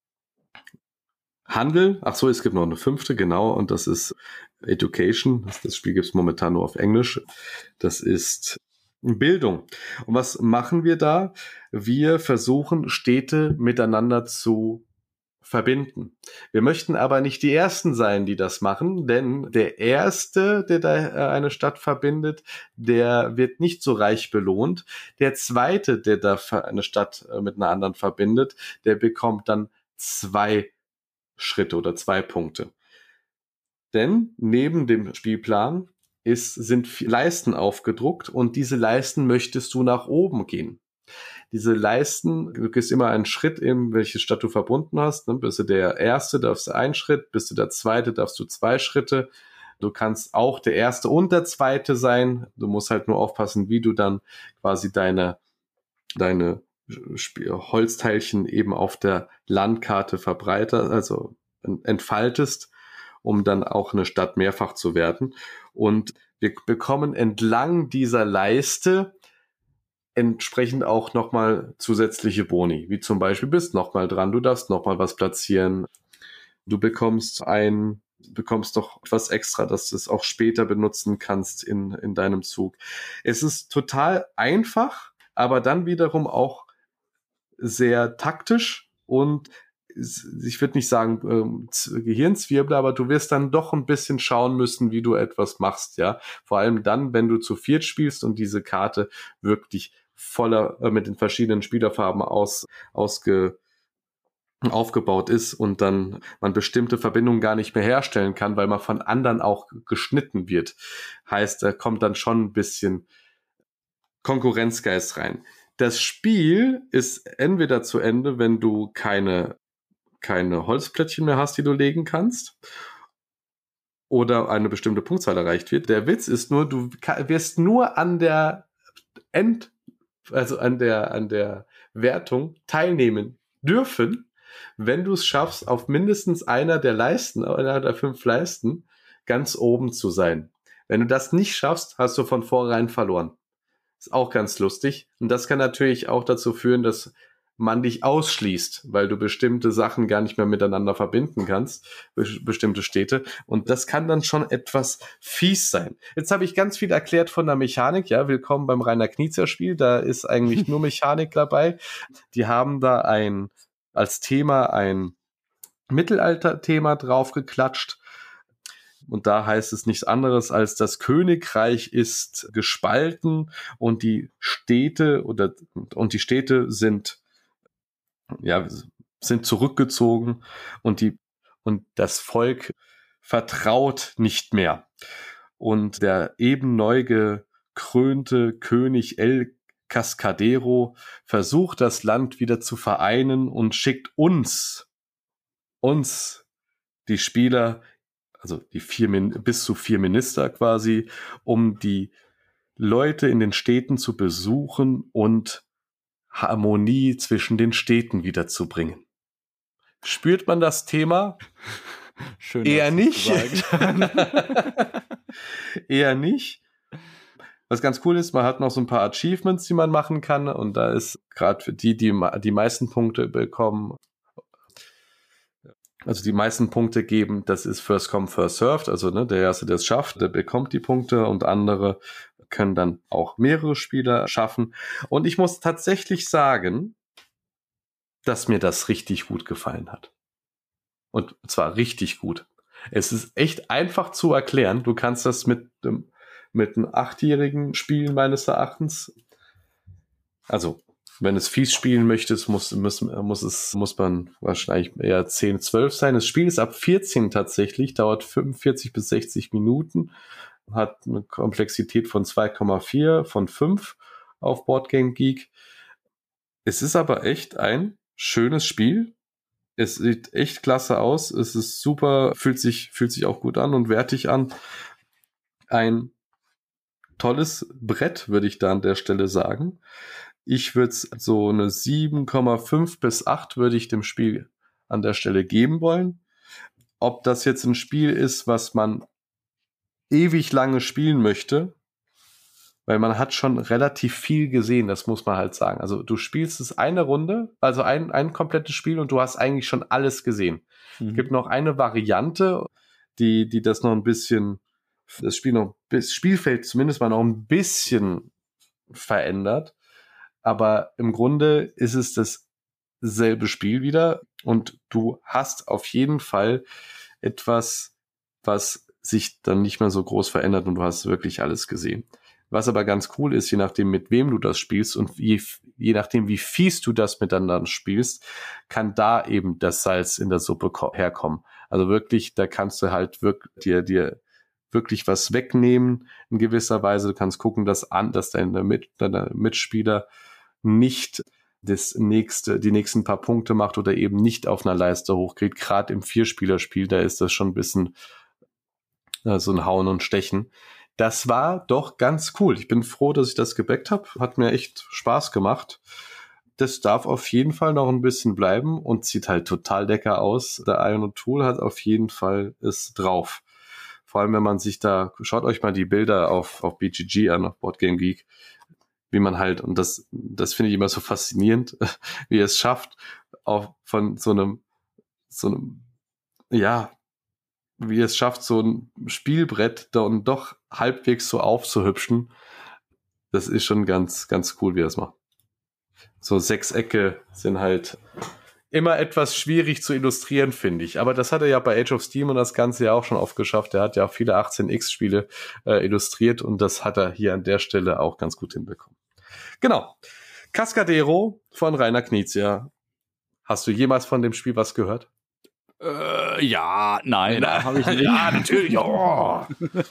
Handel. Ach so, es gibt noch eine fünfte, genau, und das ist Education. Das, das Spiel gibt es momentan nur auf Englisch. Das ist Bildung. Und was machen wir da? Wir versuchen, Städte miteinander zu verbinden. Wir möchten aber nicht die Ersten sein, die das machen, denn der Erste, der da eine Stadt verbindet, der wird nicht so reich belohnt. Der Zweite, der da eine Stadt mit einer anderen verbindet, der bekommt dann zwei Schritte oder zwei Punkte. Denn neben dem Spielplan ist, sind Leisten aufgedruckt und diese Leisten möchtest du nach oben gehen. Diese Leisten, du gehst immer einen Schritt in welche Stadt du verbunden hast. Ne? Bist du der Erste, darfst du einen Schritt. Bist du der Zweite, darfst du zwei Schritte. Du kannst auch der Erste und der Zweite sein. Du musst halt nur aufpassen, wie du dann quasi deine, deine Holzteilchen eben auf der Landkarte verbreiterst, also entfaltest, um dann auch eine Stadt mehrfach zu werden. Und wir bekommen entlang dieser Leiste entsprechend auch nochmal zusätzliche Boni, wie zum Beispiel bist nochmal dran, du darfst nochmal was platzieren, du bekommst ein, bekommst doch was extra, dass du es auch später benutzen kannst in, in deinem Zug. Es ist total einfach, aber dann wiederum auch sehr taktisch und ich würde nicht sagen ähm, Gehirnzwirbel, aber du wirst dann doch ein bisschen schauen müssen, wie du etwas machst, ja. Vor allem dann, wenn du zu viert spielst und diese Karte wirklich voller äh, mit den verschiedenen Spielerfarben aus ausge aufgebaut ist und dann man bestimmte Verbindungen gar nicht mehr herstellen kann, weil man von anderen auch geschnitten wird. Heißt, da kommt dann schon ein bisschen Konkurrenzgeist rein. Das Spiel ist entweder zu Ende, wenn du keine keine Holzplättchen mehr hast, die du legen kannst, oder eine bestimmte Punktzahl erreicht wird. Der Witz ist nur, du wirst nur an der End, also an der, an der Wertung teilnehmen dürfen, wenn du es schaffst, auf mindestens einer der Leisten, einer der fünf Leisten, ganz oben zu sein. Wenn du das nicht schaffst, hast du von vornherein verloren. Ist auch ganz lustig. Und das kann natürlich auch dazu führen, dass man dich ausschließt, weil du bestimmte Sachen gar nicht mehr miteinander verbinden kannst, be- bestimmte Städte. Und das kann dann schon etwas fies sein. Jetzt habe ich ganz viel erklärt von der Mechanik. Ja, willkommen beim Rainer Knizia Spiel. Da ist eigentlich nur Mechanik dabei. Die haben da ein, als Thema ein Mittelalter-Thema draufgeklatscht. Und da heißt es nichts anderes als das Königreich ist gespalten und die Städte oder und die Städte sind ja sind zurückgezogen und die und das Volk vertraut nicht mehr. Und der eben neu gekrönte König El Cascadero versucht das Land wieder zu vereinen und schickt uns uns die Spieler, also die vier bis zu vier Minister quasi, um die Leute in den Städten zu besuchen und Harmonie zwischen den Städten wiederzubringen. Spürt man das Thema? Schön, Eher dass nicht. du's gesagt. Eher nicht. Was ganz cool ist, man hat noch so ein paar Achievements, die man machen kann, und da ist gerade für die, die die meisten Punkte bekommen, also die meisten Punkte geben, das ist First Come, First Served, also ne, der Erste, der es schafft, der bekommt die Punkte, und andere können dann auch mehrere Spieler schaffen. Und ich muss tatsächlich sagen, dass mir das richtig gut gefallen hat. Und zwar richtig gut. Es ist echt einfach zu erklären. Du kannst das mit einem, mit einem Achtjährigen spielen, meines Erachtens. Also, wenn es fies spielen möchtest, muss, muss, muss, es, muss man wahrscheinlich eher zehn, zwölf sein. Das Spiel ist ab vierzehn tatsächlich, dauert fünfundvierzig bis sechzig Minuten, hat eine Komplexität von zwei Komma vier von fünf auf Boardgame Geek. Es ist aber echt ein schönes Spiel. Es sieht echt klasse aus. Es ist super, fühlt sich, fühlt sich auch gut an und wertig an. Ein tolles Brett, würde ich da an der Stelle sagen. Ich würde so eine sieben Komma fünf bis acht würde ich dem Spiel an der Stelle geben wollen. Ob das jetzt ein Spiel ist, was man ewig lange spielen möchte, weil man hat schon relativ viel gesehen, das muss man halt sagen. Also du spielst es eine Runde, also ein, ein komplettes Spiel, und du hast eigentlich schon alles gesehen. Mhm. Es gibt noch eine Variante, die, die das noch ein bisschen, das Spiel noch, das Spielfeld zumindest mal noch ein bisschen verändert. Aber im Grunde ist es dasselbe Spiel wieder, und du hast auf jeden Fall etwas, was sich dann nicht mehr so groß verändert, und du hast wirklich alles gesehen. Was aber ganz cool ist, je nachdem, mit wem du das spielst und je, je nachdem, wie fies du das miteinander spielst, kann da eben das Salz in der Suppe herkommen. Also wirklich, da kannst du halt wirklich dir, dir wirklich was wegnehmen in gewisser Weise. Du kannst gucken, dass, an, dass deine, Mit, deine Mitspieler nicht das nächste, die nächsten paar Punkte macht oder eben nicht auf einer Leiste hochkriegt. Gerade im Vierspielerspiel, da ist das schon ein bisschen äh, so ein Hauen und Stechen. Das war doch ganz cool. Ich bin froh, dass ich das gebackt habe. Hat mir echt Spaß gemacht. Das darf auf jeden Fall noch ein bisschen bleiben und sieht halt total lecker aus. Der Iron O'Toole hat auf jeden Fall es drauf. Vor allem, wenn man sich da, schaut euch mal die Bilder auf, auf B G G an, auf Boardgame Geek, wie man halt, und das, das finde ich immer so faszinierend, wie er es schafft, auch von so einem, so einem, ja, wie es schafft, so ein Spielbrett dann doch halbwegs so aufzuhübschen. Das ist schon ganz, ganz cool, wie er es macht. So Sechsecke sind halt immer etwas schwierig zu illustrieren, finde ich. Aber das hat er ja bei Age of Steam und das Ganze ja auch schon oft geschafft. Er hat ja auch viele achtzehn X Spiele äh, illustriert, und das hat er hier an der Stelle auch ganz gut hinbekommen. Genau. Cascadero von Rainer Knizia. Hast du jemals von dem Spiel was gehört? Äh, ja, nein, Na, habe ich nicht. Ja, natürlich. Oh.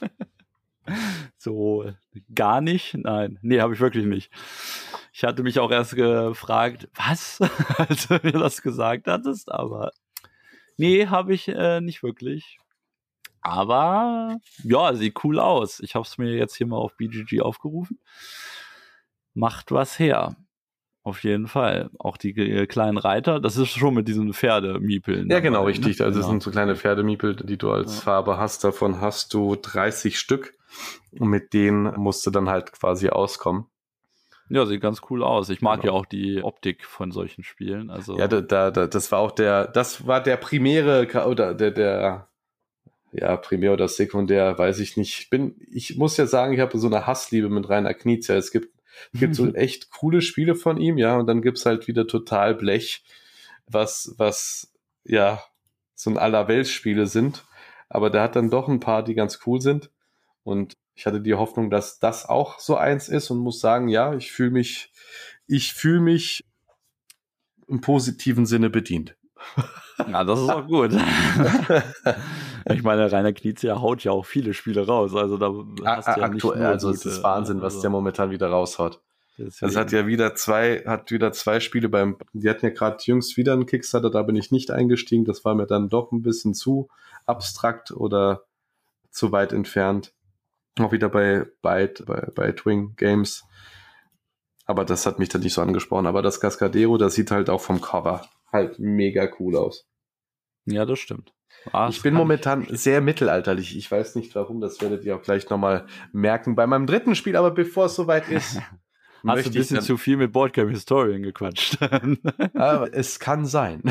So, gar nicht? Nein, nee, habe ich wirklich nicht. Ich hatte mich auch erst gefragt, was, als du mir das gesagt hattest, aber nee, habe ich äh, nicht wirklich. Aber ja, sieht cool aus. Ich habe es mir jetzt hier mal auf B G G aufgerufen. Macht was her. Auf jeden Fall. Auch die äh, kleinen Reiter, das ist schon mit diesen Pferdemiepeln. Ja, genau, dabei, richtig. Ne? Also es Genau. sind so kleine Pferdemiepel, die du als Ja. Farbe hast. Davon hast du dreißig Stück. Und mit denen musst du dann halt quasi auskommen. Ja, sieht ganz cool aus. Ich mag Genau. ja auch die Optik von solchen Spielen. Also Ja, da, da, da, das war auch der, das war der primäre, oder der, der, ja, primär oder sekundär, weiß ich nicht. Ich bin, ich muss ja sagen, ich habe so eine Hassliebe mit Rainer Knizia. Es gibt, es gibt so echt coole Spiele von ihm, ja, und dann gibt's halt wieder total Blech, was, was, ja, so ein Allerweltsspiele sind. Aber der hat dann doch ein paar, die ganz cool sind. Und ich hatte die Hoffnung, dass das auch so eins ist und muss sagen, ja, ich fühle mich, ich fühle mich im positiven Sinne bedient. ja, das ist auch gut. Ich meine, Rainer Knizia haut ja auch viele Spiele raus. Also da hast du ja nicht Aktuell, nur also gute, es ist Wahnsinn, was also, der momentan wieder raushaut. deswegen. Das hat ja wieder zwei, hat wieder zwei Spiele beim, die hatten ja gerade jüngst wieder einen Kickstarter, da bin ich nicht eingestiegen, das war mir dann doch ein bisschen zu abstrakt oder zu weit entfernt. Auch wieder bei Byte, bei, bei Twing Games. Aber das hat mich dann nicht so angesprochen. Aber das Cascadero, das sieht halt auch vom Cover halt mega cool aus. Ja, das stimmt. Ah, ich das bin kann momentan ich sehr mittelalterlich. Ich weiß nicht warum, das werdet ihr auch gleich nochmal merken bei meinem dritten Spiel. Aber bevor es soweit ist, Hast du möchte ein ich bisschen dann, zu viel mit Boardgame Historian gequatscht. aber es kann sein.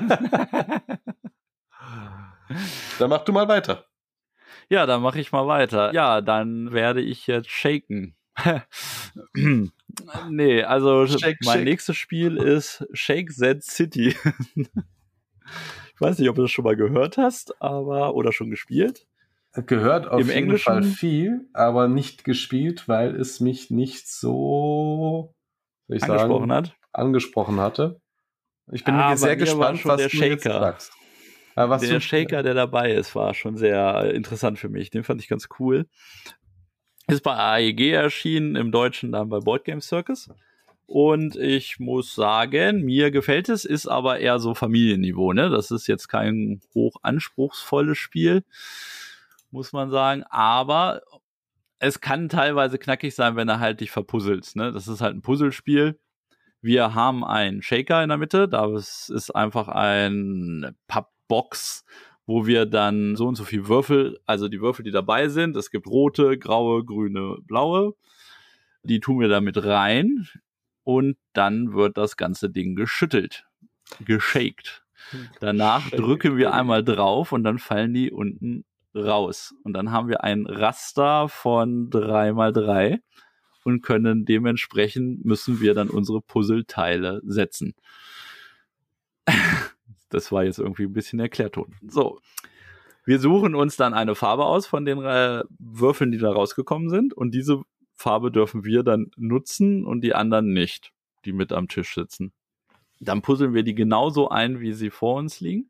Dann mach du mal weiter. Ja, dann mache ich mal weiter. Ja, dann werde ich jetzt shaken. Nee, also Shake, mein shake. nächstes Spiel ist Shake That City. Ich weiß nicht, ob du das schon mal gehört hast, aber oder schon gespielt. Gehört auf Im jeden Englischen- Fall viel, aber nicht gespielt, weil es mich nicht so, soll ich Angesprochen sagen, hat. angesprochen hatte. Ich bin Ah, mir sehr bei mir war gespannt, schon was der du jetzt Shaker. sagst. Ah, was Der du, Shaker, der dabei ist, war schon sehr interessant für mich. Den fand ich ganz cool. Ist bei A E G erschienen, im Deutschen dann bei Board Game Circus. Und ich muss sagen, mir gefällt es, ist aber eher so Familienniveau, ne? Das ist jetzt kein hoch anspruchsvolles Spiel, muss man sagen. Aber es kann teilweise knackig sein, wenn er halt dich verpuzzelst, ne? Das ist halt ein Puzzlespiel. Wir haben einen Shaker in der Mitte, da ist, ist einfach eine Pappbox, wo wir dann so und so viel Würfel, also die Würfel, die dabei sind, es gibt rote, graue, grüne, blaue, die tun wir damit rein und dann wird das ganze Ding geschüttelt, geshakt. Danach Shake. drücken wir einmal drauf und dann fallen die unten raus. Und dann haben wir ein Raster von drei mal drei und können dementsprechend müssen wir dann unsere Puzzleteile setzen. Das war jetzt irgendwie ein bisschen Erklärton. So. Wir suchen uns dann eine Farbe aus von den äh, Würfeln, die da rausgekommen sind. Und diese Farbe dürfen wir dann nutzen und die anderen nicht, die mit am Tisch sitzen. Dann puzzeln wir die genauso ein, wie sie vor uns liegen.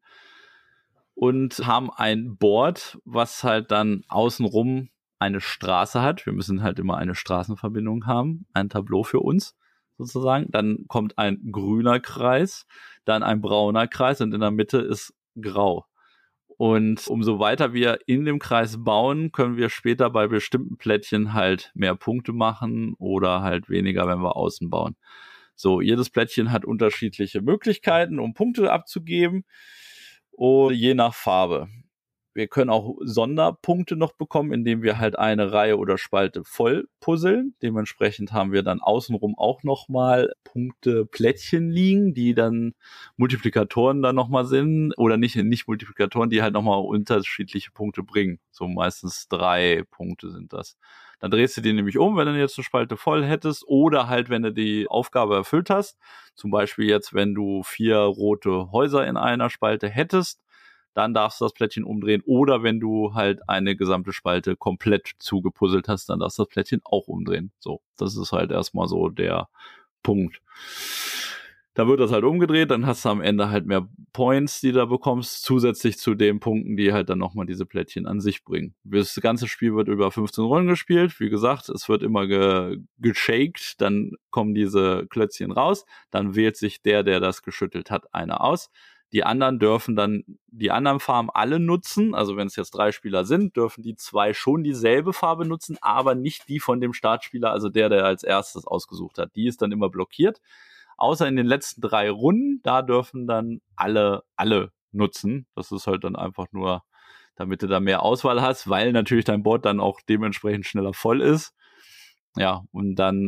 Und haben ein Board, was halt dann außenrum eine Straße hat. Wir müssen halt immer eine Straßenverbindung haben, ein Tableau für uns sozusagen. Dann kommt ein grüner Kreis, dann ein brauner Kreis und in der Mitte ist grau. Und umso weiter wir in dem Kreis bauen, können wir später bei bestimmten Plättchen halt mehr Punkte machen oder halt weniger, wenn wir außen bauen. So, jedes Plättchen hat unterschiedliche Möglichkeiten, um Punkte abzugeben und je nach Farbe. Wir können auch Sonderpunkte noch bekommen, indem wir halt eine Reihe oder Spalte voll puzzeln. Dementsprechend haben wir dann außenrum auch nochmal Punkte, Plättchen liegen, die dann Multiplikatoren dann nochmal sind. Oder nicht, nicht Multiplikatoren, die halt nochmal unterschiedliche Punkte bringen. So meistens drei Punkte sind das. Dann drehst du die nämlich um, wenn du jetzt eine Spalte voll hättest. Oder halt, wenn du die Aufgabe erfüllt hast. Zum Beispiel jetzt, wenn du vier rote Häuser in einer Spalte hättest, dann darfst du das Plättchen umdrehen. Oder wenn du halt eine gesamte Spalte komplett zugepuzzelt hast, dann darfst du das Plättchen auch umdrehen. So, das ist halt erstmal so der Punkt. Da wird das halt umgedreht, dann hast du am Ende halt mehr Points, die du bekommst, zusätzlich zu den Punkten, die halt dann nochmal diese Plättchen an sich bringen. Das ganze Spiel wird über fünfzehn Runden gespielt. Wie gesagt, es wird immer ge- geshakt, dann kommen diese Klötzchen raus, dann wählt sich der, der das geschüttelt hat, einer aus. Die anderen dürfen dann die anderen Farben alle nutzen. Also wenn es jetzt drei Spieler sind, dürfen die zwei schon dieselbe Farbe nutzen, aber nicht die von dem Startspieler, also der, der als erstes ausgesucht hat. Die ist dann immer blockiert. Außer in den letzten drei Runden, da dürfen dann alle, alle nutzen. Das ist halt dann einfach nur, damit du da mehr Auswahl hast, weil natürlich dein Board dann auch dementsprechend schneller voll ist. Ja, und dann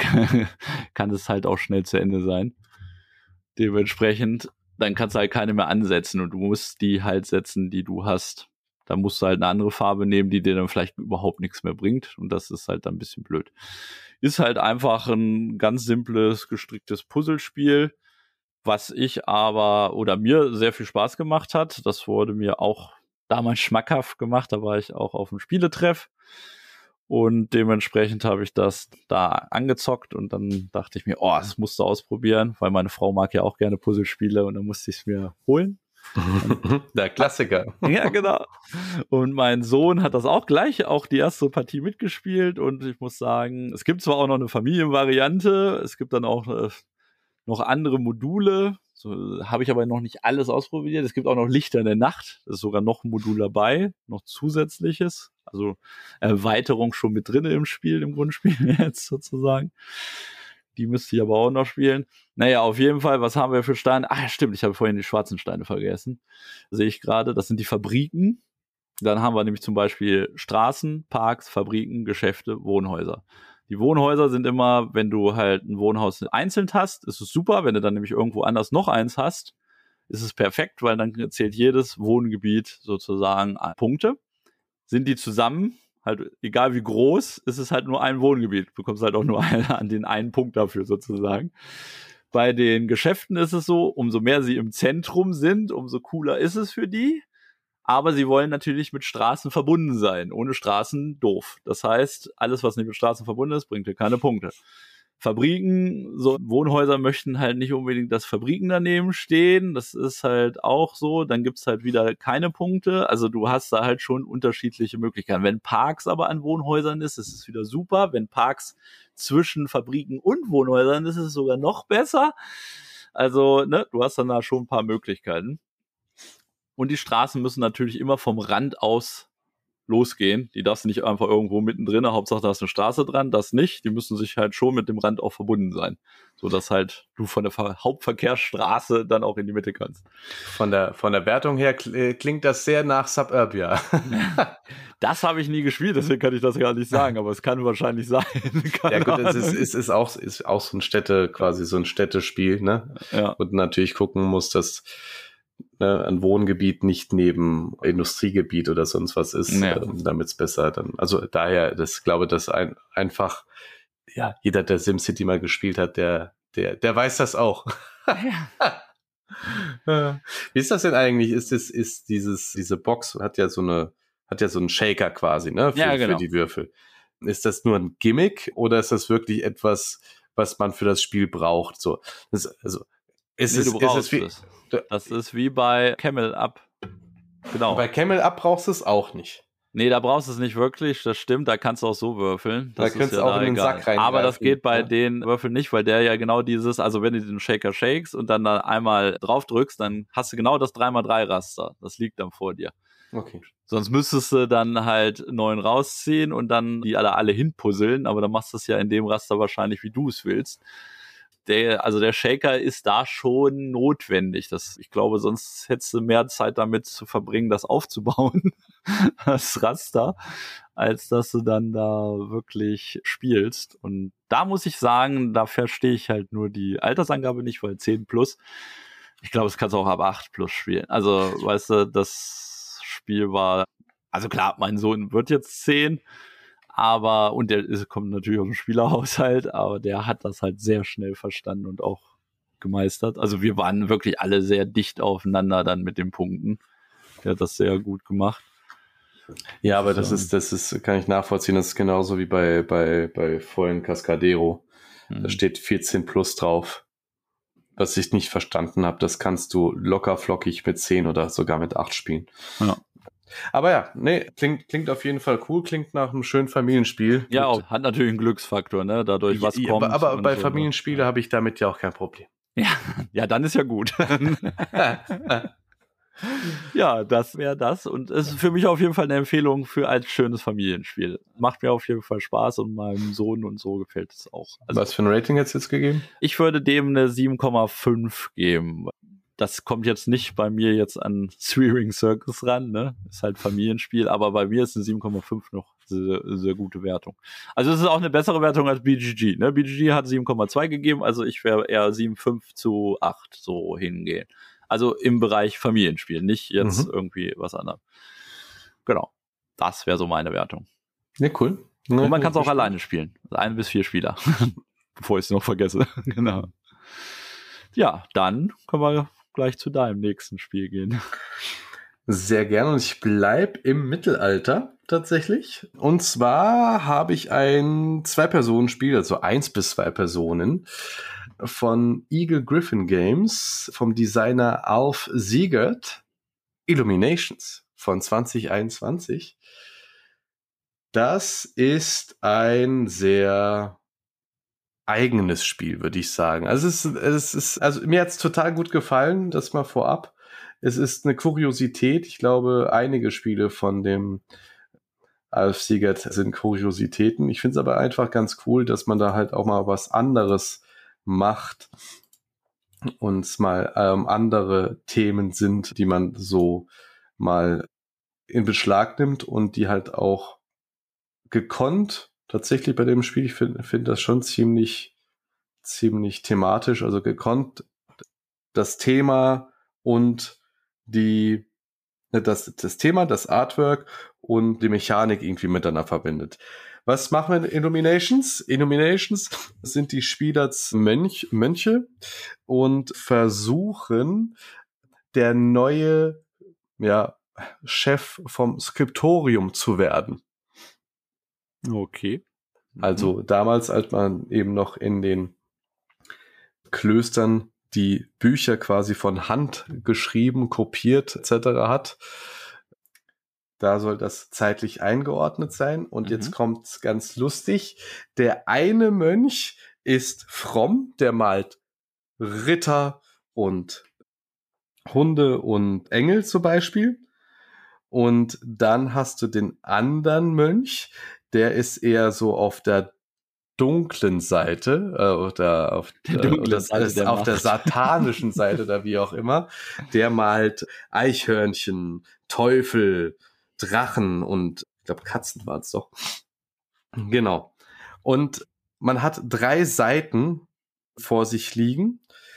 kann es halt auch schnell zu Ende sein. Dementsprechend, dann kannst du halt keine mehr ansetzen und du musst die halt setzen, die du hast. Da musst du halt eine andere Farbe nehmen, die dir dann vielleicht überhaupt nichts mehr bringt und das ist halt dann ein bisschen blöd. Ist halt einfach ein ganz simples, gestricktes Puzzlespiel, was ich aber oder mir sehr viel Spaß gemacht hat. Das wurde mir auch damals schmackhaft gemacht, da war ich auch auf dem Spieletreff und dementsprechend habe ich das da angezockt und dann dachte ich mir, oh, das musst du ausprobieren, weil meine Frau mag ja auch gerne Puzzlespiele und dann musste ich es mir holen. Der Klassiker. Ja, genau. Und mein Sohn hat das auch gleich, auch die erste Partie mitgespielt und ich muss sagen, es gibt zwar auch noch eine Familienvariante, es gibt dann auch äh, noch andere Module, so habe ich aber noch nicht alles ausprobiert. Es gibt auch noch Lichter in der Nacht, da ist sogar noch ein Modul dabei, noch zusätzliches, also Erweiterung schon mit drin im Spiel, im Grundspiel jetzt sozusagen. Die müsste ich aber auch noch spielen. Naja, auf jeden Fall, was haben wir für Steine? Ach ja, stimmt, ich habe vorhin die schwarzen Steine vergessen. Sehe ich gerade, das sind die Fabriken. Dann haben wir nämlich zum Beispiel Straßen, Parks, Fabriken, Geschäfte, Wohnhäuser. Die Wohnhäuser sind immer, wenn du halt ein Wohnhaus einzeln hast, ist es super. Wenn du dann nämlich irgendwo anders noch eins hast, ist es perfekt, weil dann zählt jedes Wohngebiet sozusagen Punkte. Sind die zusammen, halt egal wie groß, ist es halt nur ein Wohngebiet. Du bekommst halt auch nur an den einen Punkt dafür sozusagen. Bei den Geschäften ist es so, umso mehr sie im Zentrum sind, umso cooler ist es für die. Aber sie wollen natürlich mit Straßen verbunden sein. Ohne Straßen doof. Das heißt, alles, was nicht mit Straßen verbunden ist, bringt dir keine Punkte. Fabriken, so Wohnhäuser möchten halt nicht unbedingt, dass Fabriken daneben stehen. Das ist halt auch so. Dann gibt's halt wieder keine Punkte. Also du hast da halt schon unterschiedliche Möglichkeiten. Wenn Parks aber an Wohnhäusern ist, ist es wieder super. Wenn Parks zwischen Fabriken und Wohnhäusern ist, ist es sogar noch besser. Also, ne, du hast dann da schon ein paar Möglichkeiten. Und die Straßen müssen natürlich immer vom Rand aus losgehen. Die darfst du nicht einfach irgendwo mittendrin, Hauptsache da ist eine Straße dran, das nicht. Die müssen sich halt schon mit dem Rand auch verbunden sein, sodass halt du von der Hauptverkehrsstraße dann auch in die Mitte kannst. Von der, von der Wertung her klingt das sehr nach Suburbia. Das habe ich nie gespielt, deswegen kann ich das gar nicht sagen, aber es kann wahrscheinlich sein. Ja gut, es ist, ist, ist, auch, ist auch so ein Städte, quasi so ein Städtespiel, ne? Ja. Und natürlich gucken muss, dass ne, ein Wohngebiet nicht neben Industriegebiet oder sonst was ist, ja. äh, damit es besser dann, also daher, das glaube, dass ein, einfach, ja, jeder, der SimCity mal gespielt hat, der, der, der weiß das auch. Ja. Wie ist das denn eigentlich? Ist es, ist dieses, diese Box hat ja so eine, hat ja so einen Shaker quasi, ne, für, ja, genau. für die Würfel. Ist das nur ein Gimmick oder ist das wirklich etwas, was man für das Spiel braucht? So, das, also, ist nee, es, du brauchst ist es wie, es. Das ist wie bei Camel Up. Genau. Bei Camel Up brauchst du es auch nicht. Nee, da brauchst du es nicht wirklich, das stimmt, da kannst du auch so würfeln. Das da könntest du ja auch in den egal. Sack rein. Aber das geht bei ja. den Würfeln nicht, weil der ja genau dieses, also wenn du den Shaker shakes und dann da einmal drauf drückst, dann hast du genau das drei mal drei Raster. Das liegt dann vor dir. Okay. Sonst müsstest du dann halt neun rausziehen und dann die alle, alle hinpuzzeln, aber dann machst du es ja in dem Raster wahrscheinlich, wie du es willst. Der, also der Shaker ist da schon notwendig. Das, ich glaube, sonst hättest du mehr Zeit damit zu verbringen, das aufzubauen, das Raster, als dass du dann da wirklich spielst. Und da muss ich sagen, da verstehe ich halt nur die Altersangabe nicht, weil zehn plus. Ich glaube, das kannst du auch ab acht plus spielen. Also, weißt du, das Spiel war, also klar, mein Sohn wird jetzt zehn, aber, und der ist, kommt natürlich aus dem Spielerhaushalt, aber der hat das halt sehr schnell verstanden und auch gemeistert. Also wir waren wirklich alle sehr dicht aufeinander dann mit den Punkten. Der hat das sehr gut gemacht. Ja, aber das so. ist, das ist, kann ich nachvollziehen, das ist genauso wie bei, bei, bei vorhin Cascadero. Hm. Da steht vierzehn plus drauf. Was ich nicht verstanden habe, das kannst du locker flockig mit zehn oder sogar mit acht spielen. Ja. Aber ja, nee, klingt, klingt auf jeden Fall cool, klingt nach einem schönen Familienspiel. Ja, auch, hat natürlich einen Glücksfaktor, ne, dadurch was ja, kommt. Aber, aber bei so Familienspielen ja. habe ich damit ja auch kein Problem. Ja, ja, dann ist ja gut. Ja, das wäre das und es ist für mich auf jeden Fall eine Empfehlung für als schönes Familienspiel. Macht mir auf jeden Fall Spaß und meinem Sohn und so gefällt es auch. Also, was für ein Rating hättest du jetzt gegeben? Ich würde dem eine sieben Komma fünf geben. Das kommt jetzt nicht bei mir jetzt an Three Ring Circus ran, ne? Ist halt Familienspiel, aber bei mir ist eine sieben Komma fünf noch sehr, sehr gute Wertung. Also es ist auch eine bessere Wertung als B G G. Ne? B G G hat sieben Komma zwei gegeben, also ich wäre eher sieben Komma fünf zu acht so hingehen. Also im Bereich Familienspiel, nicht jetzt mhm. irgendwie was anderes. Genau, das wäre so meine Wertung. Ja, cool. Und man kann es auch alleine spielen. Ein bis vier Spieler. Bevor ich es noch vergesse. Genau. Ja, dann können wir gleich zu deinem nächsten Spiel gehen. Sehr gerne. Und ich bleibe im Mittelalter tatsächlich. Und zwar habe ich ein Zwei-Personen-Spiel, also eins bis zwei Personen, von Eagle Gryphon Games, vom Designer Alf Siegert, Illuminations von zwanzig einundzwanzig. Das ist ein sehr eigenes Spiel, würde ich sagen. Also es ist, es ist, also mir hat es total gut gefallen, das mal vorab. Es ist eine Kuriosität. Ich glaube, einige Spiele von dem Alf Siegert sind Kuriositäten. Ich finde es aber einfach ganz cool, dass man da halt auch mal was anderes macht und mal ähm, andere Themen sind, die man so mal in Beschlag nimmt und die halt auch gekonnt, tatsächlich bei dem Spiel, ich finde find das schon ziemlich, ziemlich thematisch, also gekonnt das Thema und die, das, das Thema, das Artwork und die Mechanik irgendwie miteinander verbindet. Was machen wir in Illuminations? Illuminations sind die Spieler Mönch, Mönche und versuchen, der neue ja, Chef vom Skriptorium zu werden. Okay. Mhm. Also damals, als man eben noch in den Klöstern die Bücher quasi von Hand geschrieben, kopiert et cetera hat, da soll das zeitlich eingeordnet sein. Und mhm. jetzt kommt's ganz lustig. Der eine Mönch ist fromm, der malt Ritter und Hunde und Engel zum Beispiel. Und dann hast du den anderen Mönch, der ist eher so auf der dunklen Seite äh, oder auf, der, äh, oder Seite der, auf der satanischen Seite oder wie auch immer. Der malt Eichhörnchen, Teufel, Drachen und ich glaube Katzen waren es doch. Genau. Und man hat drei Seiten vor sich liegen.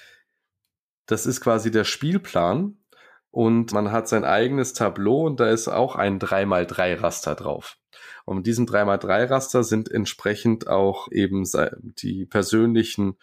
Das ist quasi der Spielplan. Und man hat sein eigenes Tableau und da ist auch ein drei mal drei Raster drauf. Und mit diesem drei mal drei Raster sind entsprechend auch eben die persönlichen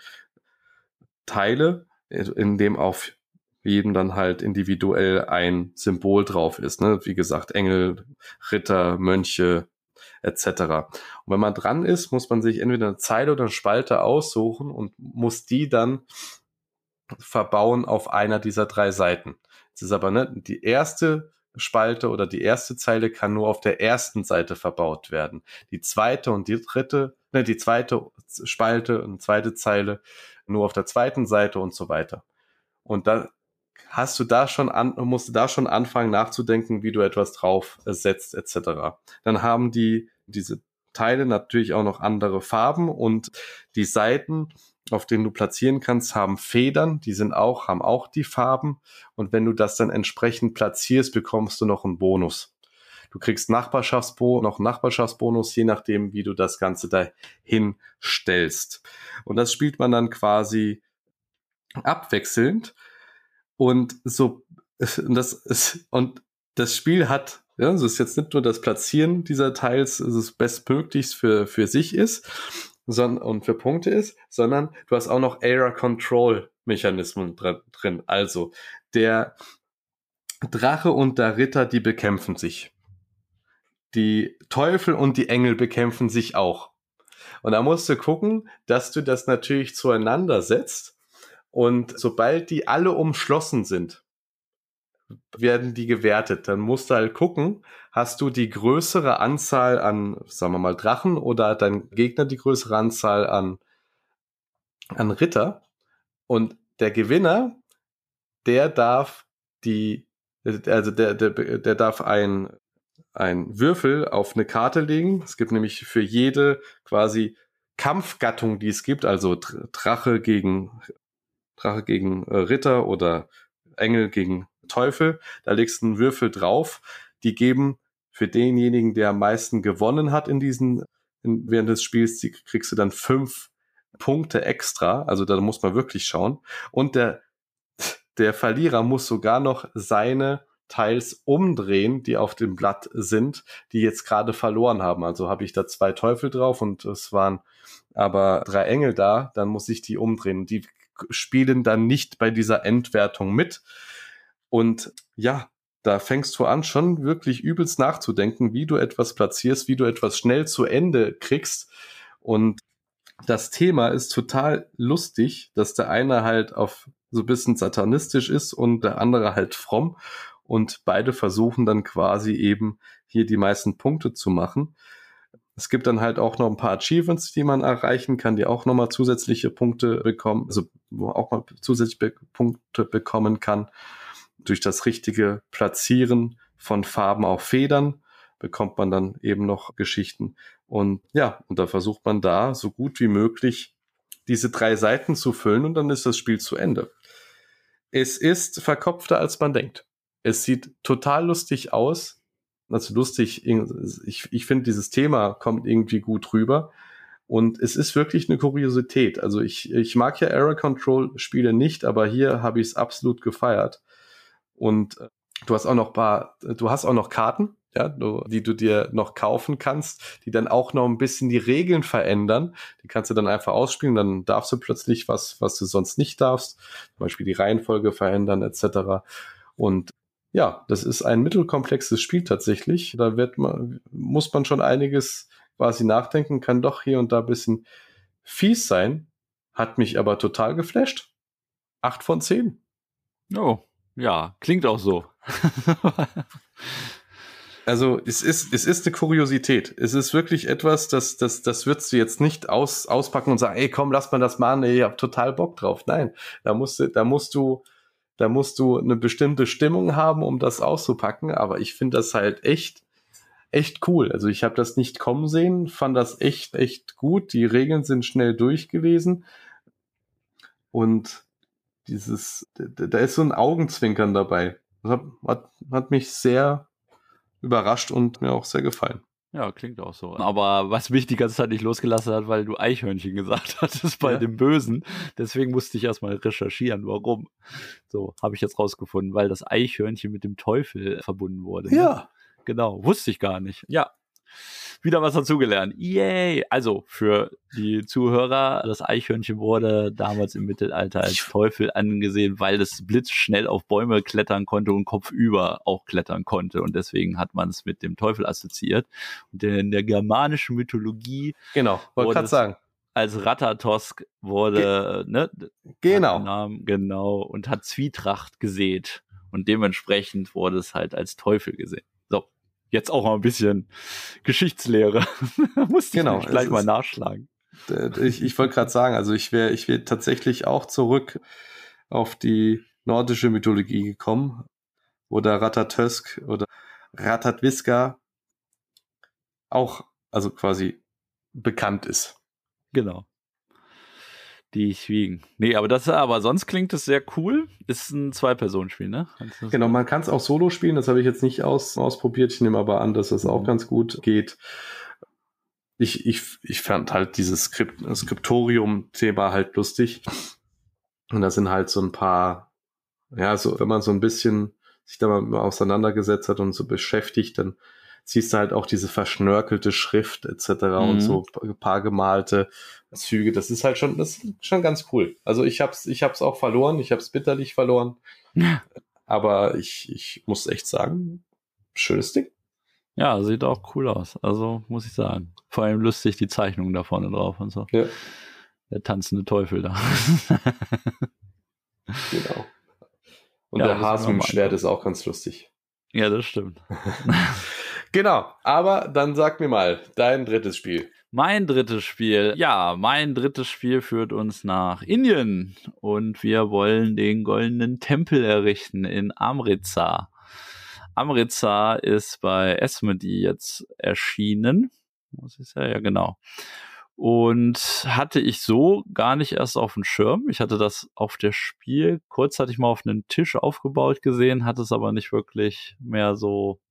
Teile, in dem auf jedem dann halt individuell ein Symbol drauf ist. Ne? Wie gesagt, Engel, Ritter, Mönche et cetera. Und wenn man dran ist, muss man sich entweder eine Zeile oder eine Spalte aussuchen und muss die dann verbauen auf einer dieser drei Seiten. Es ist aber ne, die erste Spalte oder die erste Zeile kann nur auf der ersten Seite verbaut werden. Die zweite und die dritte, ne, die zweite Spalte und zweite Zeile nur auf der zweiten Seite und so weiter. Und da hast du da schon an, musst du da schon anfangen nachzudenken, wie du etwas drauf setzt et cetera. Dann haben die diese Teile natürlich auch noch andere Farben und die Seiten, auf denen du platzieren kannst, haben Federn, die sind auch, haben auch die Farben und wenn du das dann entsprechend platzierst, bekommst du noch einen Bonus. Du kriegst Nachbarschaftsbo- noch Nachbarschaftsbonus, je nachdem, wie du das Ganze dahin stellst. Und das spielt man dann quasi abwechselnd und so, und das ist, und das Spiel hat, ja, es ist jetzt nicht nur das Platzieren dieser Teils, es ist bestmöglichst für, für sich ist, sondern, und für Punkte ist, sondern du hast auch noch Area-Control-Mechanismen drin. Also, der Drache und der Ritter, die bekämpfen sich. Die Teufel und die Engel bekämpfen sich auch. Und da musst du gucken, dass du das natürlich zueinander setzt. Und sobald die alle umschlossen sind, werden die gewertet. Dann musst du halt gucken, hast du die größere Anzahl an, sagen wir mal, Drachen oder hat dein Gegner die größere Anzahl an, an Ritter. Und der Gewinner, der darf die, also der, der, der darf ein, ein Würfel auf eine Karte legen. Es gibt nämlich für jede quasi Kampfgattung, die es gibt, also Drache gegen Drache gegen äh, Ritter oder Engel gegen Teufel, da legst du einen Würfel drauf, die geben für denjenigen, der am meisten gewonnen hat in diesen, in, während des Spiels, die, kriegst du dann fünf Punkte extra. Also da muss man wirklich schauen. Und der, der Verlierer muss sogar noch seine Teils umdrehen, die auf dem Blatt sind, die jetzt gerade verloren haben. Also habe ich da zwei Teufel drauf und es waren aber drei Engel da, dann muss ich die umdrehen. Die spielen dann nicht bei dieser Endwertung mit. Und ja, da fängst du an, schon wirklich übelst nachzudenken, wie du etwas platzierst, wie du etwas schnell zu Ende kriegst. Und das Thema ist total lustig, dass der eine halt auf so ein bisschen satanistisch ist und der andere halt fromm. Und beide versuchen dann quasi eben hier die meisten Punkte zu machen. Es gibt dann halt auch noch ein paar Achievements, die man erreichen kann, die auch nochmal zusätzliche Punkte bekommen, also wo auch mal zusätzliche Punkte bekommen kann. Durch das richtige Platzieren von Farben auf Federn bekommt man dann eben noch Geschichten. Und ja, und da versucht man da so gut wie möglich diese drei Seiten zu füllen und dann ist das Spiel zu Ende. Es ist verkopfter, als man denkt. Es sieht total lustig aus. Also lustig, ich, ich finde, dieses Thema kommt irgendwie gut rüber. Und es ist wirklich eine Kuriosität. Also ich, ich mag ja Error Control Spiele nicht, aber hier habe ich es absolut gefeiert. Und du hast auch noch paar, du hast auch noch Karten, ja, du, die du dir noch kaufen kannst, die dann auch noch ein bisschen die Regeln verändern. Die kannst du dann einfach ausspielen, dann darfst du plötzlich was, was du sonst nicht darfst, zum Beispiel die Reihenfolge verändern et cetera. Und ja, das ist ein mittelkomplexes Spiel tatsächlich. Da wird man, muss man schon einiges quasi nachdenken, kann doch hier und da ein bisschen fies sein, hat mich aber total geflasht. Acht von zehn. Oh. Ja, klingt auch so. Also es ist, es ist eine Kuriosität. Es ist wirklich etwas, das, das, das würdest du jetzt nicht aus, auspacken und sagen, ey, komm, lass mal das machen, ey, ich hab total Bock drauf. Nein, da musst du, da musst du, da musst du eine bestimmte Stimmung haben, um das auszupacken. Aber ich finde das halt echt, echt cool. Also ich habe das nicht kommen sehen, fand das echt, echt gut. Die Regeln sind schnell durch gewesen. Und dieses, da, da ist so ein Augenzwinkern dabei. Das hat, hat, hat mich sehr überrascht und mir auch sehr gefallen. Ja, klingt auch so. Aber was mich die ganze Zeit nicht losgelassen hat, weil du Eichhörnchen gesagt hattest bei Ja. dem Bösen. Deswegen musste ich erstmal recherchieren, warum. So, habe ich jetzt rausgefunden, weil das Eichhörnchen mit dem Teufel verbunden wurde. Ne? Ja. Genau, wusste ich gar nicht. Ja, wieder was dazugelernt. Yay! Also, für die Zuhörer, das Eichhörnchen wurde damals im Mittelalter als Teufel angesehen, weil es blitzschnell auf Bäume klettern konnte und kopfüber auch klettern konnte. Und deswegen hat man es mit dem Teufel assoziiert. Und in der germanischen Mythologie Genau, wollte gerade sagen. Als Ratatosk wurde, Ge- ne? Genau. Namen, genau. Und hat Zwietracht gesät. Und dementsprechend wurde es halt als Teufel gesehen. So. Jetzt auch mal ein bisschen Geschichtslehre. Musste genau, ich gleich mal nachschlagen. Ich, ich wollte gerade sagen, also ich wäre ich wär tatsächlich auch zurück auf die nordische Mythologie gekommen, wo der Ratatosk oder Ratatwiska auch, also quasi bekannt ist. Genau. Die Schwiegen. Nee, aber das, aber sonst klingt es sehr cool. Ist ein Zwei-Personen-Spiel, ne? Genau, man kann es auch solo spielen, das habe ich jetzt nicht aus, ausprobiert. Ich nehme aber an, dass es auch ganz gut geht. Ich, ich, ich fand halt dieses Skript, Skriptorium-Thema halt lustig. Und da sind halt so ein paar, ja, so, wenn man so ein bisschen sich da mal auseinandergesetzt hat und so beschäftigt, dann siehst du halt auch diese verschnörkelte Schrift et cetera. Mhm. Und so ein paar gemalte Züge. Das ist halt schon, das ist schon ganz cool. Also ich hab's, ich hab's auch verloren, ich hab's bitterlich verloren. Ja. Aber ich, ich muss echt sagen, schönes Ding. Ja, sieht auch cool aus. Also muss ich sagen. Vor allem lustig die Zeichnungen da vorne drauf und so. Ja. Der tanzende Teufel da. Genau. Und ja, der Hase mit dem Schwert ist auch ganz lustig. Ja, das stimmt. Genau, aber dann sag mir mal, dein drittes Spiel. Mein drittes Spiel, ja, mein drittes Spiel führt uns nach Indien und wir wollen den goldenen Tempel errichten in Amritsar. Amritsar ist bei Asmodee jetzt erschienen. Was ist ja, ja genau. Und hatte ich so gar nicht erst auf dem Schirm. Ich hatte das auf der Spiel kurzzeitig mal auf einen Tisch aufgebaut gesehen, hatte es aber nicht wirklich mehr so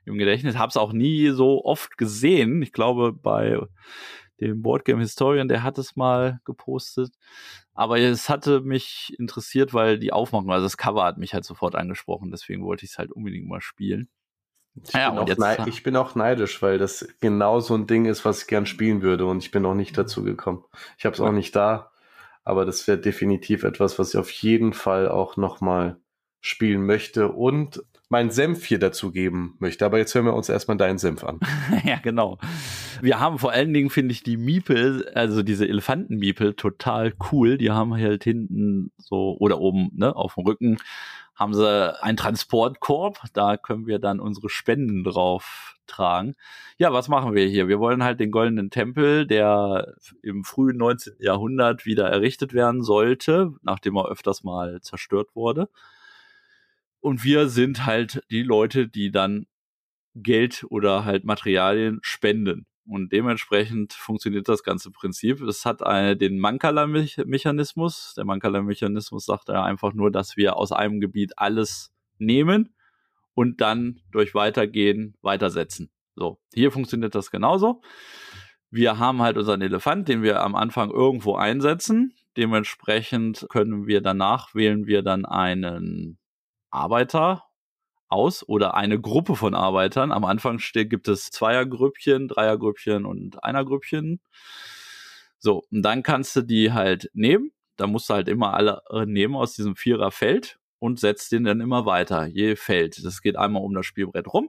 im Gedächtnis. Habe es auch nie so oft gesehen. Ich glaube, bei dem Boardgame Historian, der hat es mal gepostet. Aber es hatte mich interessiert, weil die Aufmachung, also das Cover hat mich halt sofort angesprochen. Deswegen wollte ich es halt unbedingt mal spielen. Ich, ja, bin und auch jetzt, neid- ich bin auch neidisch, weil das genau so ein Ding ist, was ich gern spielen würde und ich bin noch nicht dazu gekommen. Ich habe es auch nicht da, aber das wäre definitiv etwas, was ich auf jeden Fall auch nochmal spielen möchte und meinen Senf hier dazu geben möchte. Aber jetzt hören wir uns erstmal deinen Senf an. Ja, genau. Wir haben vor allen Dingen, finde ich, die Miepel, also diese Elefantenmiepel, total cool. Die haben halt hinten so, oder oben, ne, auf dem Rücken, haben sie einen Transportkorb. Da können wir dann unsere Spenden drauf tragen. Ja, was machen wir hier? Wir wollen halt den Goldenen Tempel, der im frühen neunzehnten. Jahrhundert wieder errichtet werden sollte, nachdem er öfters mal zerstört wurde. Und wir sind halt die Leute, die dann Geld oder halt Materialien spenden. Und dementsprechend funktioniert das ganze Prinzip. Es hat eine, den Mancala-Mechanismus. Der Mancala-Mechanismus sagt ja einfach nur, dass wir aus einem Gebiet alles nehmen und dann durch Weitergehen weitersetzen. So, hier funktioniert das genauso. Wir haben halt unseren Elefant, den wir am Anfang irgendwo einsetzen. Dementsprechend können wir danach, wählen wir dann einen Arbeiter aus oder eine Gruppe von Arbeitern. Am Anfang steht, gibt es Zweiergrüppchen, Dreiergrüppchen und Einergrüppchen. So, und dann kannst du die halt nehmen. Da musst du halt immer alle nehmen aus diesem Viererfeld und setzt den dann immer weiter, je Feld. Das geht einmal um das Spielbrett rum.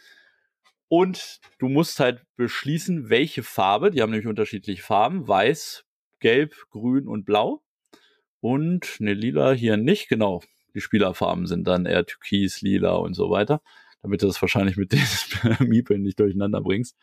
Und du musst halt beschließen, welche Farbe, die haben nämlich unterschiedliche Farben, weiß, gelb, grün und blau. Und eine lila hier nicht, genau. Die Spielerfarben sind dann eher türkis, lila und so weiter, damit du das wahrscheinlich mit den Miepeln nicht durcheinander bringst.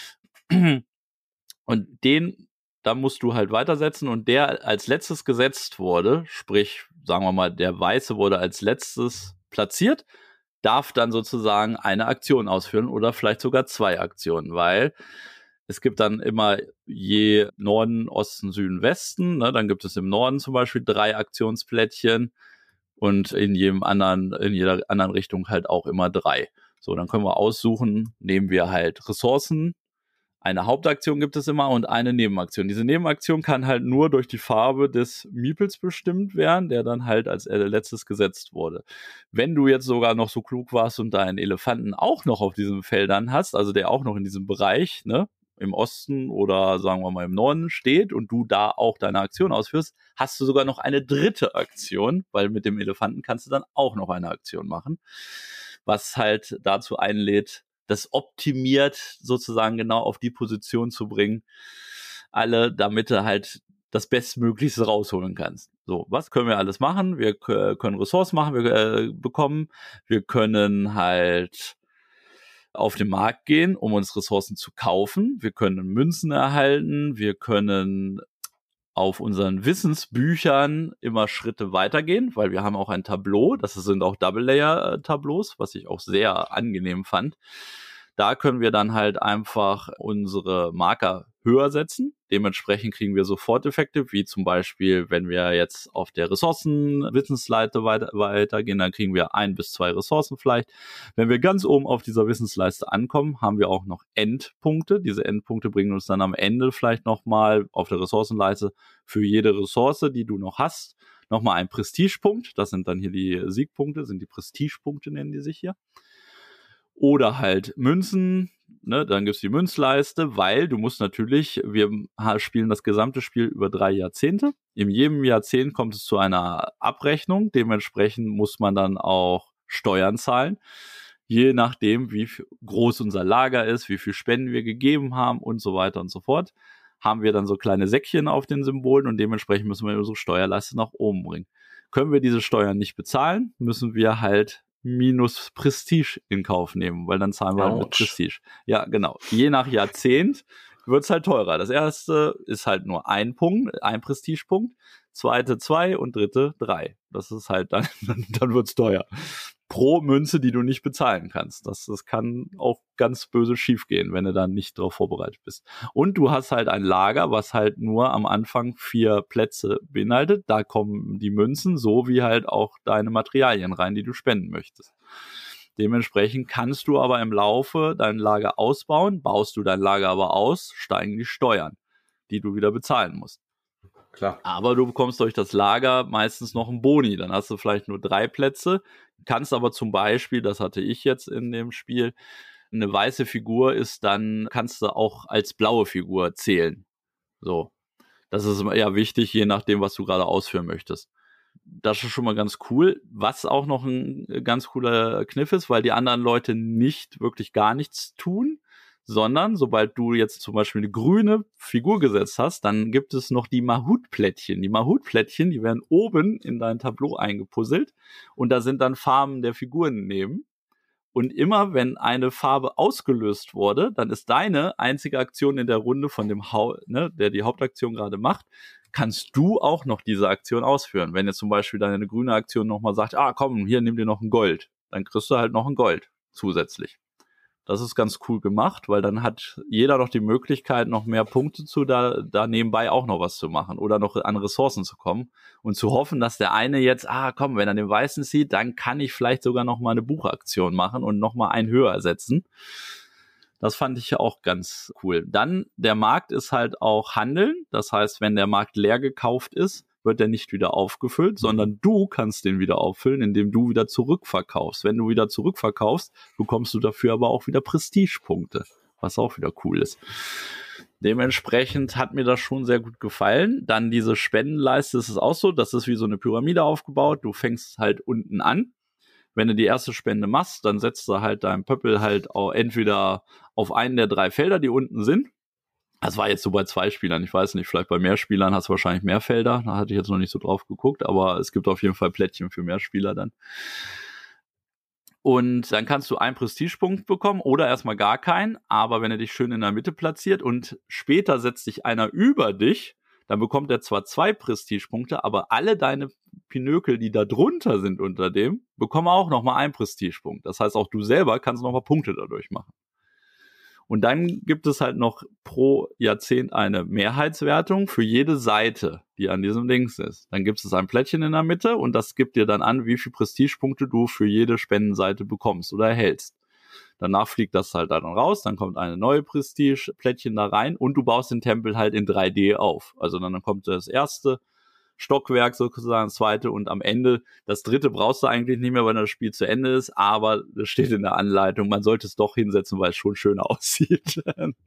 Und den, da musst du halt weitersetzen und der als letztes gesetzt wurde, sprich, sagen wir mal, der Weiße wurde als letztes platziert, darf dann sozusagen eine Aktion ausführen oder vielleicht sogar zwei Aktionen, weil es gibt dann immer je Norden, Osten, Süden, Westen, ne, dann gibt es im Norden zum Beispiel drei Aktionsplättchen und in jedem anderen, in jeder anderen Richtung halt auch immer drei. So, dann können wir aussuchen, nehmen wir halt Ressourcen. Eine Hauptaktion gibt es immer und eine Nebenaktion. Diese Nebenaktion kann halt nur durch die Farbe des Miepels bestimmt werden, der dann halt als letztes gesetzt wurde. Wenn du jetzt sogar noch so klug warst und deinen Elefanten auch noch auf diesen Feldern hast, also der auch noch in diesem Bereich, ne, im Osten oder sagen wir mal im Norden steht und du da auch deine Aktion ausführst, hast du sogar noch eine dritte Aktion, weil mit dem Elefanten kannst du dann auch noch eine Aktion machen, was halt dazu einlädt, das optimiert sozusagen genau auf die Position zu bringen, alle, damit du halt das Bestmöglichste rausholen kannst. So, was können wir alles machen? Wir k- können Ressourcen machen, wir äh, bekommen, wir können halt auf den Markt gehen, um uns Ressourcen zu kaufen. Wir können Münzen erhalten, wir können auf unseren Wissensbüchern immer Schritte weitergehen, weil wir haben auch ein Tableau, das sind auch Double-Layer-Tableaus, was ich auch sehr angenehm fand. Da können wir dann halt einfach unsere Marker höher setzen. Dementsprechend kriegen wir sofort Effekte, wie zum Beispiel, wenn wir jetzt auf der Ressourcen-Wissensleiste weiter, weitergehen, dann kriegen wir ein bis zwei Ressourcen vielleicht. Wenn wir ganz oben auf dieser Wissensleiste ankommen, haben wir auch noch Endpunkte. Diese Endpunkte bringen uns dann am Ende vielleicht nochmal auf der Ressourcenleiste für jede Ressource, die du noch hast, nochmal einen Prestigepunkt. Das sind dann hier die Siegpunkte, sind die Prestigepunkte, nennen die sich hier. Oder halt Münzen, ne, dann gibt's die Münzleiste, weil du musst natürlich, wir spielen das gesamte Spiel über drei Jahrzehnte. In jedem Jahrzehnt kommt es zu einer Abrechnung, dementsprechend muss man dann auch Steuern zahlen, je nachdem, wie groß unser Lager ist, wie viel Spenden wir gegeben haben und so weiter und so fort, haben wir dann so kleine Säckchen auf den Symbolen und dementsprechend müssen wir unsere Steuerleiste nach oben bringen. Können wir diese Steuern nicht bezahlen, müssen wir halt minus Prestige in Kauf nehmen, weil dann zahlen wir halt mit Prestige. Ja, genau. Je nach Jahrzehnt wird's halt teurer. Das erste ist halt nur ein Punkt, ein Prestigepunkt, zweite zwei und dritte drei. Das ist halt dann, dann, dann wird's teuer. Pro Münze, die du nicht bezahlen kannst. Das, das kann auch ganz böse schief gehen, wenn du dann nicht darauf vorbereitet bist. Und du hast halt ein Lager, was halt nur am Anfang vier Plätze beinhaltet. Da kommen die Münzen, so wie halt auch deine Materialien rein, die du spenden möchtest. Dementsprechend kannst du aber im Laufe dein Lager ausbauen, baust du dein Lager aber aus, steigen die Steuern, die du wieder bezahlen musst. Klar. Aber du bekommst durch das Lager meistens noch einen Boni. Dann hast du vielleicht nur drei Plätze, kannst aber zum Beispiel, das hatte ich jetzt in dem Spiel, eine weiße Figur ist, dann kannst du auch als blaue Figur zählen. So. Das ist eher wichtig, je nachdem, was du gerade ausführen möchtest. Das ist schon mal ganz cool. Was auch noch ein ganz cooler Kniff ist, weil die anderen Leute nicht wirklich gar nichts tun, sondern sobald du jetzt zum Beispiel eine grüne Figur gesetzt hast, dann gibt es noch die Mahut-Plättchen. Die Mahut-Plättchen, die werden oben in dein Tableau eingepuzzelt und da sind dann Farben der Figuren neben. Und immer, wenn eine Farbe ausgelöst wurde, dann ist deine einzige Aktion in der Runde von dem, Hau- ne, der die Hauptaktion gerade macht, kannst du auch noch diese Aktion ausführen. Wenn jetzt zum Beispiel deine grüne Aktion nochmal sagt, ah komm, hier nimm dir noch ein Gold, dann kriegst du halt noch ein Gold zusätzlich. Das ist ganz cool gemacht, weil dann hat jeder noch die Möglichkeit, noch mehr Punkte zu da, da nebenbei auch noch was zu machen oder noch an Ressourcen zu kommen und zu hoffen, dass der eine jetzt, ah komm, wenn er den Weißen zieht, dann kann ich vielleicht sogar noch mal eine Buchaktion machen und noch mal einen höher setzen. Das fand ich auch ganz cool. Dann, der Markt ist halt auch Handeln. Das heißt, wenn der Markt leer gekauft ist, wird der nicht wieder aufgefüllt, sondern du kannst den wieder auffüllen, indem du wieder zurückverkaufst. Wenn du wieder zurückverkaufst, bekommst du dafür aber auch wieder Prestigepunkte, was auch wieder cool ist. Dementsprechend hat mir das schon sehr gut gefallen. Dann diese Spendenleiste, das ist auch so, das ist wie so eine Pyramide aufgebaut. Du fängst halt unten an. Wenn du die erste Spende machst, dann setzt du halt deinen Pöppel halt auch entweder auf einen der drei Felder, die unten sind. Das war jetzt so bei zwei Spielern, ich weiß nicht, vielleicht bei mehr Spielern hast du wahrscheinlich mehr Felder, da hatte ich jetzt noch nicht so drauf geguckt, aber es gibt auf jeden Fall Plättchen für mehr Spieler dann. Und dann kannst du einen Prestigepunkt bekommen oder erstmal gar keinen, aber wenn er dich schön in der Mitte platziert und später setzt sich einer über dich, dann bekommt er zwar zwei Prestigepunkte, aber alle deine Pinökel, die da drunter sind unter dem, bekommen auch nochmal einen Prestigepunkt. Das heißt, auch du selber kannst nochmal Punkte dadurch machen. Und dann gibt es halt noch pro Jahrzehnt eine Mehrheitswertung für jede Seite, die an diesem Dings ist. Dann gibt es ein Plättchen in der Mitte und das gibt dir dann an, wie viele Prestigepunkte du für jede Spendenseite bekommst oder erhältst. Danach fliegt das halt dann raus, dann kommt eine neue Prestige-Plättchen da rein und du baust den Tempel halt in drei D auf. Also dann kommt das erste Stockwerk sozusagen, das zweite und am Ende, das dritte brauchst du eigentlich nicht mehr, wenn das Spiel zu Ende ist, aber das steht in der Anleitung, man sollte es doch hinsetzen, weil es schon schön aussieht.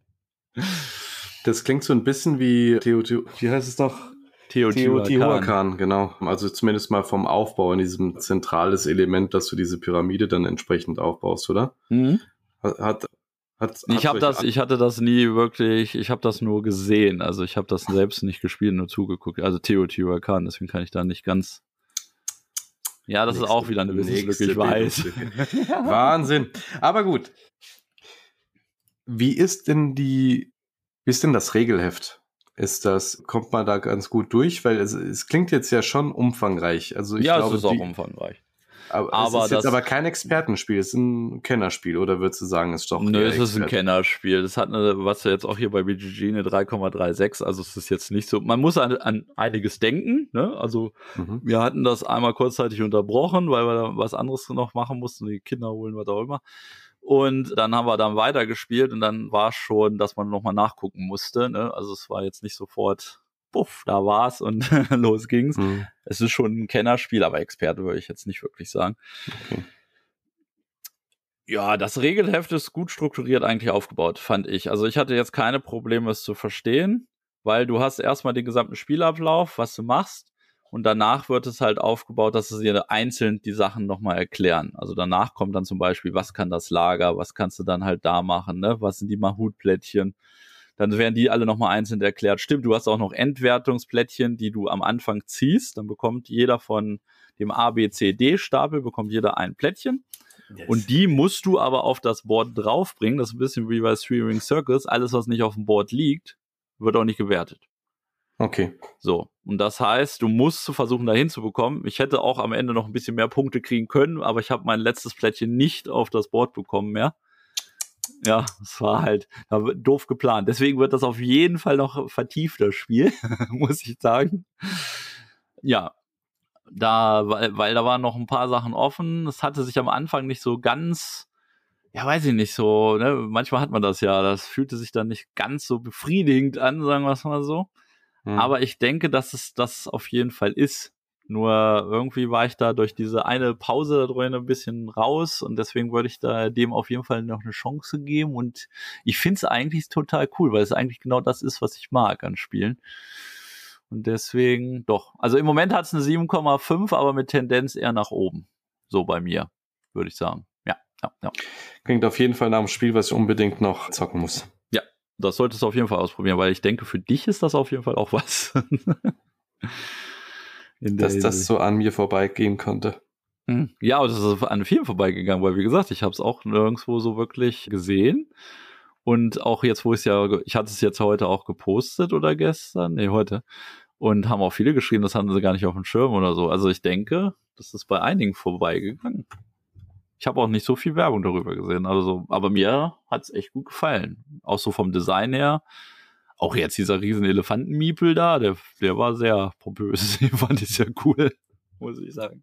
Das klingt so ein bisschen wie Teotihuacan, wie heißt es noch? Teotihuacan, genau. Also zumindest mal vom Aufbau in diesem zentrales Element, dass du diese Pyramide dann entsprechend aufbaust, oder? Mhm. Hat, hat Hat, ich habe das, ich hatte das nie wirklich, ich habe das nur gesehen, also ich habe das selbst nicht gespielt, nur zugeguckt, also Teotihuacan, deswegen kann ich da nicht ganz, ja, das nächste, ist auch wieder eine Wissenslücke, ich weiß. Wahnsinn, aber gut. Wie ist denn die, wie ist denn das Regelheft? Ist das, kommt man da ganz gut durch, weil es, es klingt jetzt ja schon umfangreich, also ich ja, glaube, es ist die, auch umfangreich. Aber, aber es ist jetzt aber kein Expertenspiel, es ist ein Kennerspiel, oder würdest du sagen, es ist doch Nö, es ist ein Kennerspiel. Das hat eine, was ja jetzt auch hier bei B G G eine drei Komma sechsunddreißig, also es ist jetzt nicht so, man muss an, an einiges denken, ne? Also mhm. wir hatten das einmal kurzzeitig unterbrochen, weil wir da was anderes noch machen mussten, die Kinder holen, was auch immer. Und dann haben wir dann weitergespielt und dann war schon, dass man nochmal nachgucken musste, ne? Also es war jetzt nicht sofort, puff, da war's und los ging's. Mhm. Es ist schon ein Kennerspiel, aber Experte würde ich jetzt nicht wirklich sagen. Okay. Ja, das Regelheft ist gut strukturiert eigentlich aufgebaut, fand ich. Also ich hatte jetzt keine Probleme, es zu verstehen, weil du hast erstmal den gesamten Spielablauf, was du machst, und danach wird es halt aufgebaut, dass sie dir einzeln die Sachen nochmal erklären. Also danach kommt dann zum Beispiel, was kann das Lager, was kannst du dann halt da machen, ne? Was sind die Mahut-Plättchen? Dann werden die alle nochmal einzeln erklärt. Stimmt, du hast auch noch Endwertungsplättchen, die du am Anfang ziehst. Dann bekommt jeder von dem A, B, C, D-Stapel, bekommt jeder ein Plättchen. Yes. Und die musst du aber auf das Board draufbringen. Das ist ein bisschen wie bei Three Ring Circus. Alles, was nicht auf dem Board liegt, wird auch nicht gewertet. Okay. So, und das heißt, du musst versuchen, da hinzubekommen. Ich hätte auch am Ende noch ein bisschen mehr Punkte kriegen können, aber ich habe mein letztes Plättchen nicht auf das Board bekommen mehr. Ja, es war halt doof geplant. Deswegen wird das auf jeden Fall noch vertieft, das Spiel, muss ich sagen. Ja, da, weil, weil da waren noch ein paar Sachen offen. Es hatte sich am Anfang nicht so ganz, ja, weiß ich nicht so, ne? Manchmal hat man das ja, das fühlte sich dann nicht ganz so befriedigend an, sagen wir es mal so. Hm. Aber ich denke, dass es das auf jeden Fall ist. Nur irgendwie war ich da durch diese eine Pause da drin ein bisschen raus und deswegen würde ich da dem auf jeden Fall noch eine Chance geben und ich finde es eigentlich total cool, weil es eigentlich genau das ist, was ich mag an Spielen. Und deswegen doch. Also im Moment hat es eine sieben Komma fünf, aber mit Tendenz eher nach oben. So bei mir, würde ich sagen. Ja, ja, ja. Klingt auf jeden Fall nach einem Spiel, was ich unbedingt noch zocken muss. Ja, das solltest du auf jeden Fall ausprobieren, weil ich denke, für dich ist das auf jeden Fall auch was. Dass das so an mir vorbeigehen konnte. Ja, aber das ist an vielen vorbeigegangen, weil wie gesagt, ich habe es auch nirgendwo so wirklich gesehen. Und auch jetzt, wo ich es ja, ich hatte es jetzt heute auch gepostet oder gestern, nee, heute. Und haben auch viele geschrieben, das hatten sie gar nicht auf dem Schirm oder so. Also ich denke, das ist bei einigen vorbeigegangen. Ich habe auch nicht so viel Werbung darüber gesehen. Also, aber mir hat es echt gut gefallen. Auch so vom Design her. Auch jetzt dieser riesen Elefantenmiepel da, der, der war sehr pompös. Den fand ich sehr cool, muss ich sagen.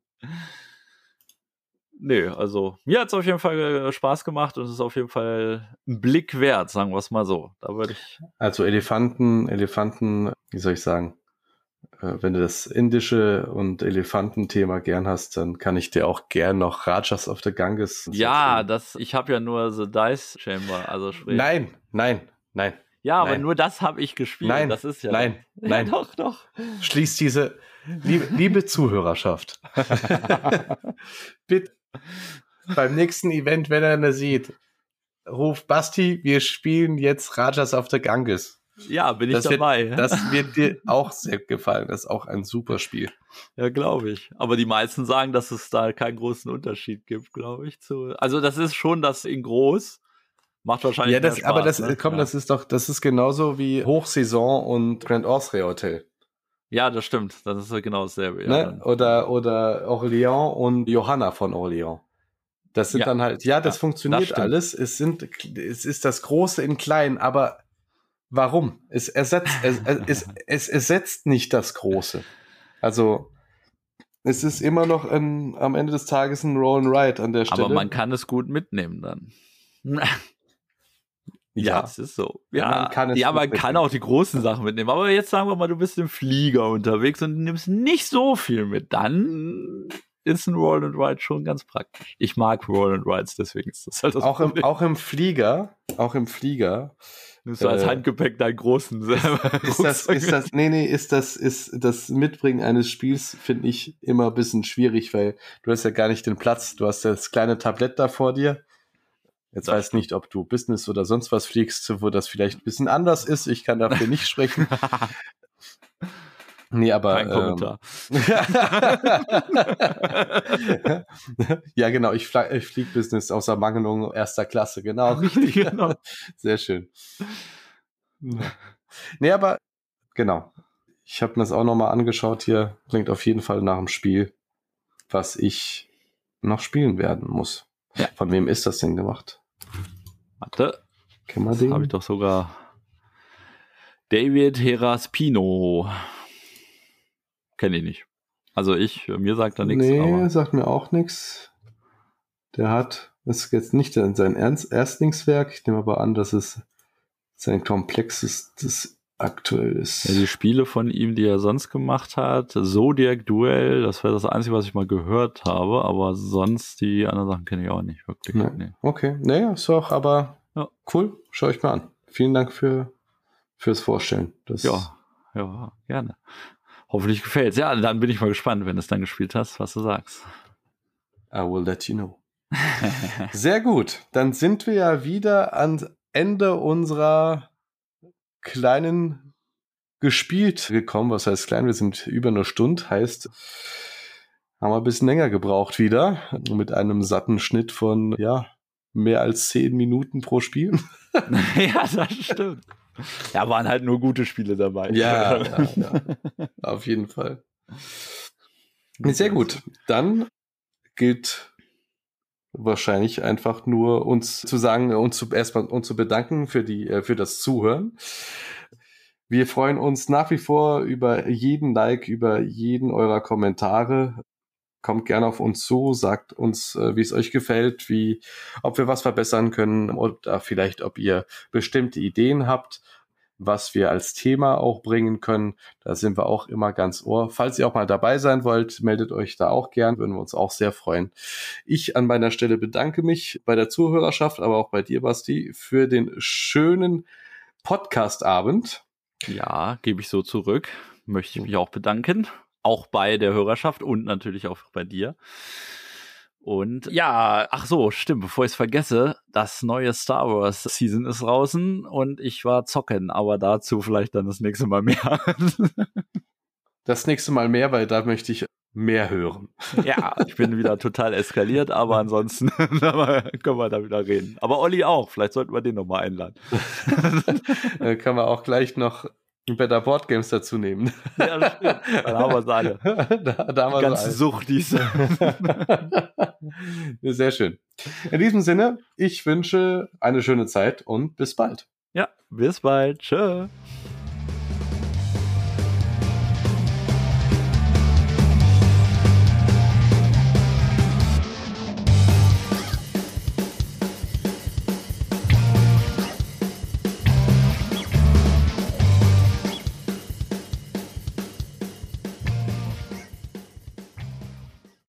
Nee, also mir hat es auf jeden Fall Spaß gemacht und es ist auf jeden Fall ein Blick wert, sagen wir es mal so. Da würde ich. Also Elefanten, Elefanten, wie soll ich sagen? Äh, wenn du das indische und Elefantenthema gern hast, dann kann ich dir auch gern noch Rajas of the Ganges. Ja, erzählen. das. Ich habe ja nur The Dice Chamber, also sprich. Nein, nein, nein. Ja, aber nein. nur das habe ich gespielt. Nein, das ist ja. Nein, ja, nein. Doch, doch. Schließ diese liebe, liebe Zuhörerschaft. Bitte. Beim nächsten Event, wenn er eine sieht, ruf Basti, wir spielen jetzt Rajas of the Ganges. Ja, bin ich das dabei. Wird, das wird dir auch sehr gefallen. Das ist auch ein super Spiel. Ja, glaube ich. Aber die meisten sagen, dass es da keinen großen Unterschied gibt, glaube ich. Zu, also das ist schon das in groß. Macht wahrscheinlich ja, das, mehr Spaß. Aber das, ne? komm, ja. das ist doch, das ist genauso wie Hochsaison und Grand Austria Hotel. Ja, das stimmt. Das ist genau dasselbe. Ne? Ja, oder, oder Orléans und Johanna von Orléans. Das sind ja. dann halt, ja, das ja, funktioniert das alles. Es sind, es ist das Große in klein, aber warum? Es ersetzt, es, es, es ersetzt nicht das Große. Also, es ist immer noch ein, am Ende des Tages ein Roll and Ride an der Stelle. Aber man kann es gut mitnehmen dann. Ja, ja, das ist so. Ja, man kann, es ja, man kann auch die großen Sachen mitnehmen. Aber jetzt sagen wir mal, du bist im Flieger unterwegs und nimmst nicht so viel mit. Dann ist ein Roll and Ride schon ganz praktisch. Ich mag Roll and Rides, deswegen ist das halt das auch im, auch im Flieger, auch im Flieger. Nimmst du als äh, Handgepäck deinen großen ist das, ist das, nee, nee, ist das, ist das Mitbringen eines Spiels, finde ich, immer ein bisschen schwierig, weil du hast ja gar nicht den Platz. Du hast das kleine Tablett da vor dir. Jetzt das weiß nicht, ob du Business oder sonst was fliegst, wo das vielleicht ein bisschen anders ist. Ich kann dafür nicht sprechen. Nee, aber. Kein Kommentar. Ähm, ja, genau. Ich, fl- ich fliege Business aus Ermangelung erster Klasse. Genau, richtig. Genau. Sehr schön. Ja. Nee, aber genau. Ich habe mir das auch nochmal angeschaut hier. Klingt auf jeden Fall nach einem Spiel, was ich noch spielen werden muss. Ja. Von wem ist das denn gemacht? Warte. Kennen wir den? Habe ich doch sogar. David Heraspino. Kenne ich nicht. Also ich, mir sagt er nichts. Nee, aber sagt mir auch nichts. Der hat, das ist jetzt nicht sein Ernst, Erstlingswerk. Ich nehme aber an, dass es sein komplexestes aktuell ist. Ja, die Spiele von ihm, die er sonst gemacht hat, Zodiac Duel, das wäre das Einzige, was ich mal gehört habe, aber sonst die anderen Sachen kenne ich auch nicht wirklich. Nee. Nee. Okay, nee, ist doch aber ja. Cool, schau ich mal an. Vielen Dank für fürs Vorstellen. Das ja, ja, gerne. Hoffentlich gefällt's. Ja, dann bin ich mal gespannt, wenn du es dann gespielt hast, was du sagst. I will let you know. Sehr gut. Dann sind wir ja wieder ans Ende unserer kleinen gespielt gekommen. Was heißt klein? Wir sind über eine Stunde. Heißt, haben wir ein bisschen länger gebraucht wieder. Mit einem satten Schnitt von, ja, mehr als zehn Minuten pro Spiel. Ja, das stimmt. Ja, waren halt nur gute Spiele dabei. Ja, ja, ja. Auf jeden Fall. Sehr gut. Dann gilt wahrscheinlich einfach nur uns zu sagen, uns zu, erstmal uns zu bedanken für die, für das Zuhören. Wir freuen uns nach wie vor über jeden Like, über jeden eurer Kommentare. Kommt gerne auf uns zu, sagt uns, wie es euch gefällt, wie, ob wir was verbessern können oder vielleicht, ob ihr bestimmte Ideen habt, was wir als Thema auch bringen können. Da sind wir auch immer ganz ohr. Falls ihr auch mal dabei sein wollt, meldet euch da auch gern, würden wir uns auch sehr freuen. Ich an meiner Stelle bedanke mich bei der Zuhörerschaft, aber auch bei dir, Basti, für den schönen Podcast-Abend. Ja, gebe ich so zurück. Möchte ich mich auch bedanken. Auch bei der Hörerschaft und natürlich auch bei dir. Und ja, ach so, stimmt, bevor ich es vergesse, das neue Star Wars Season ist draußen und ich war zocken, aber dazu vielleicht dann das nächste Mal mehr. Das nächste Mal mehr, weil da möchte ich mehr hören. Ja, ich bin wieder total eskaliert, aber ansonsten können wir da wieder reden. Aber Olli auch, vielleicht sollten wir den nochmal einladen. Dann können wir auch gleich noch Better Board Games dazu nehmen. Ja, das stimmt. Dann haben wir es alle. Da, da haben die ganze so Sucht, die ist. Sehr schön. In diesem Sinne, ich wünsche eine schöne Zeit und bis bald. Ja, bis bald. Tschö.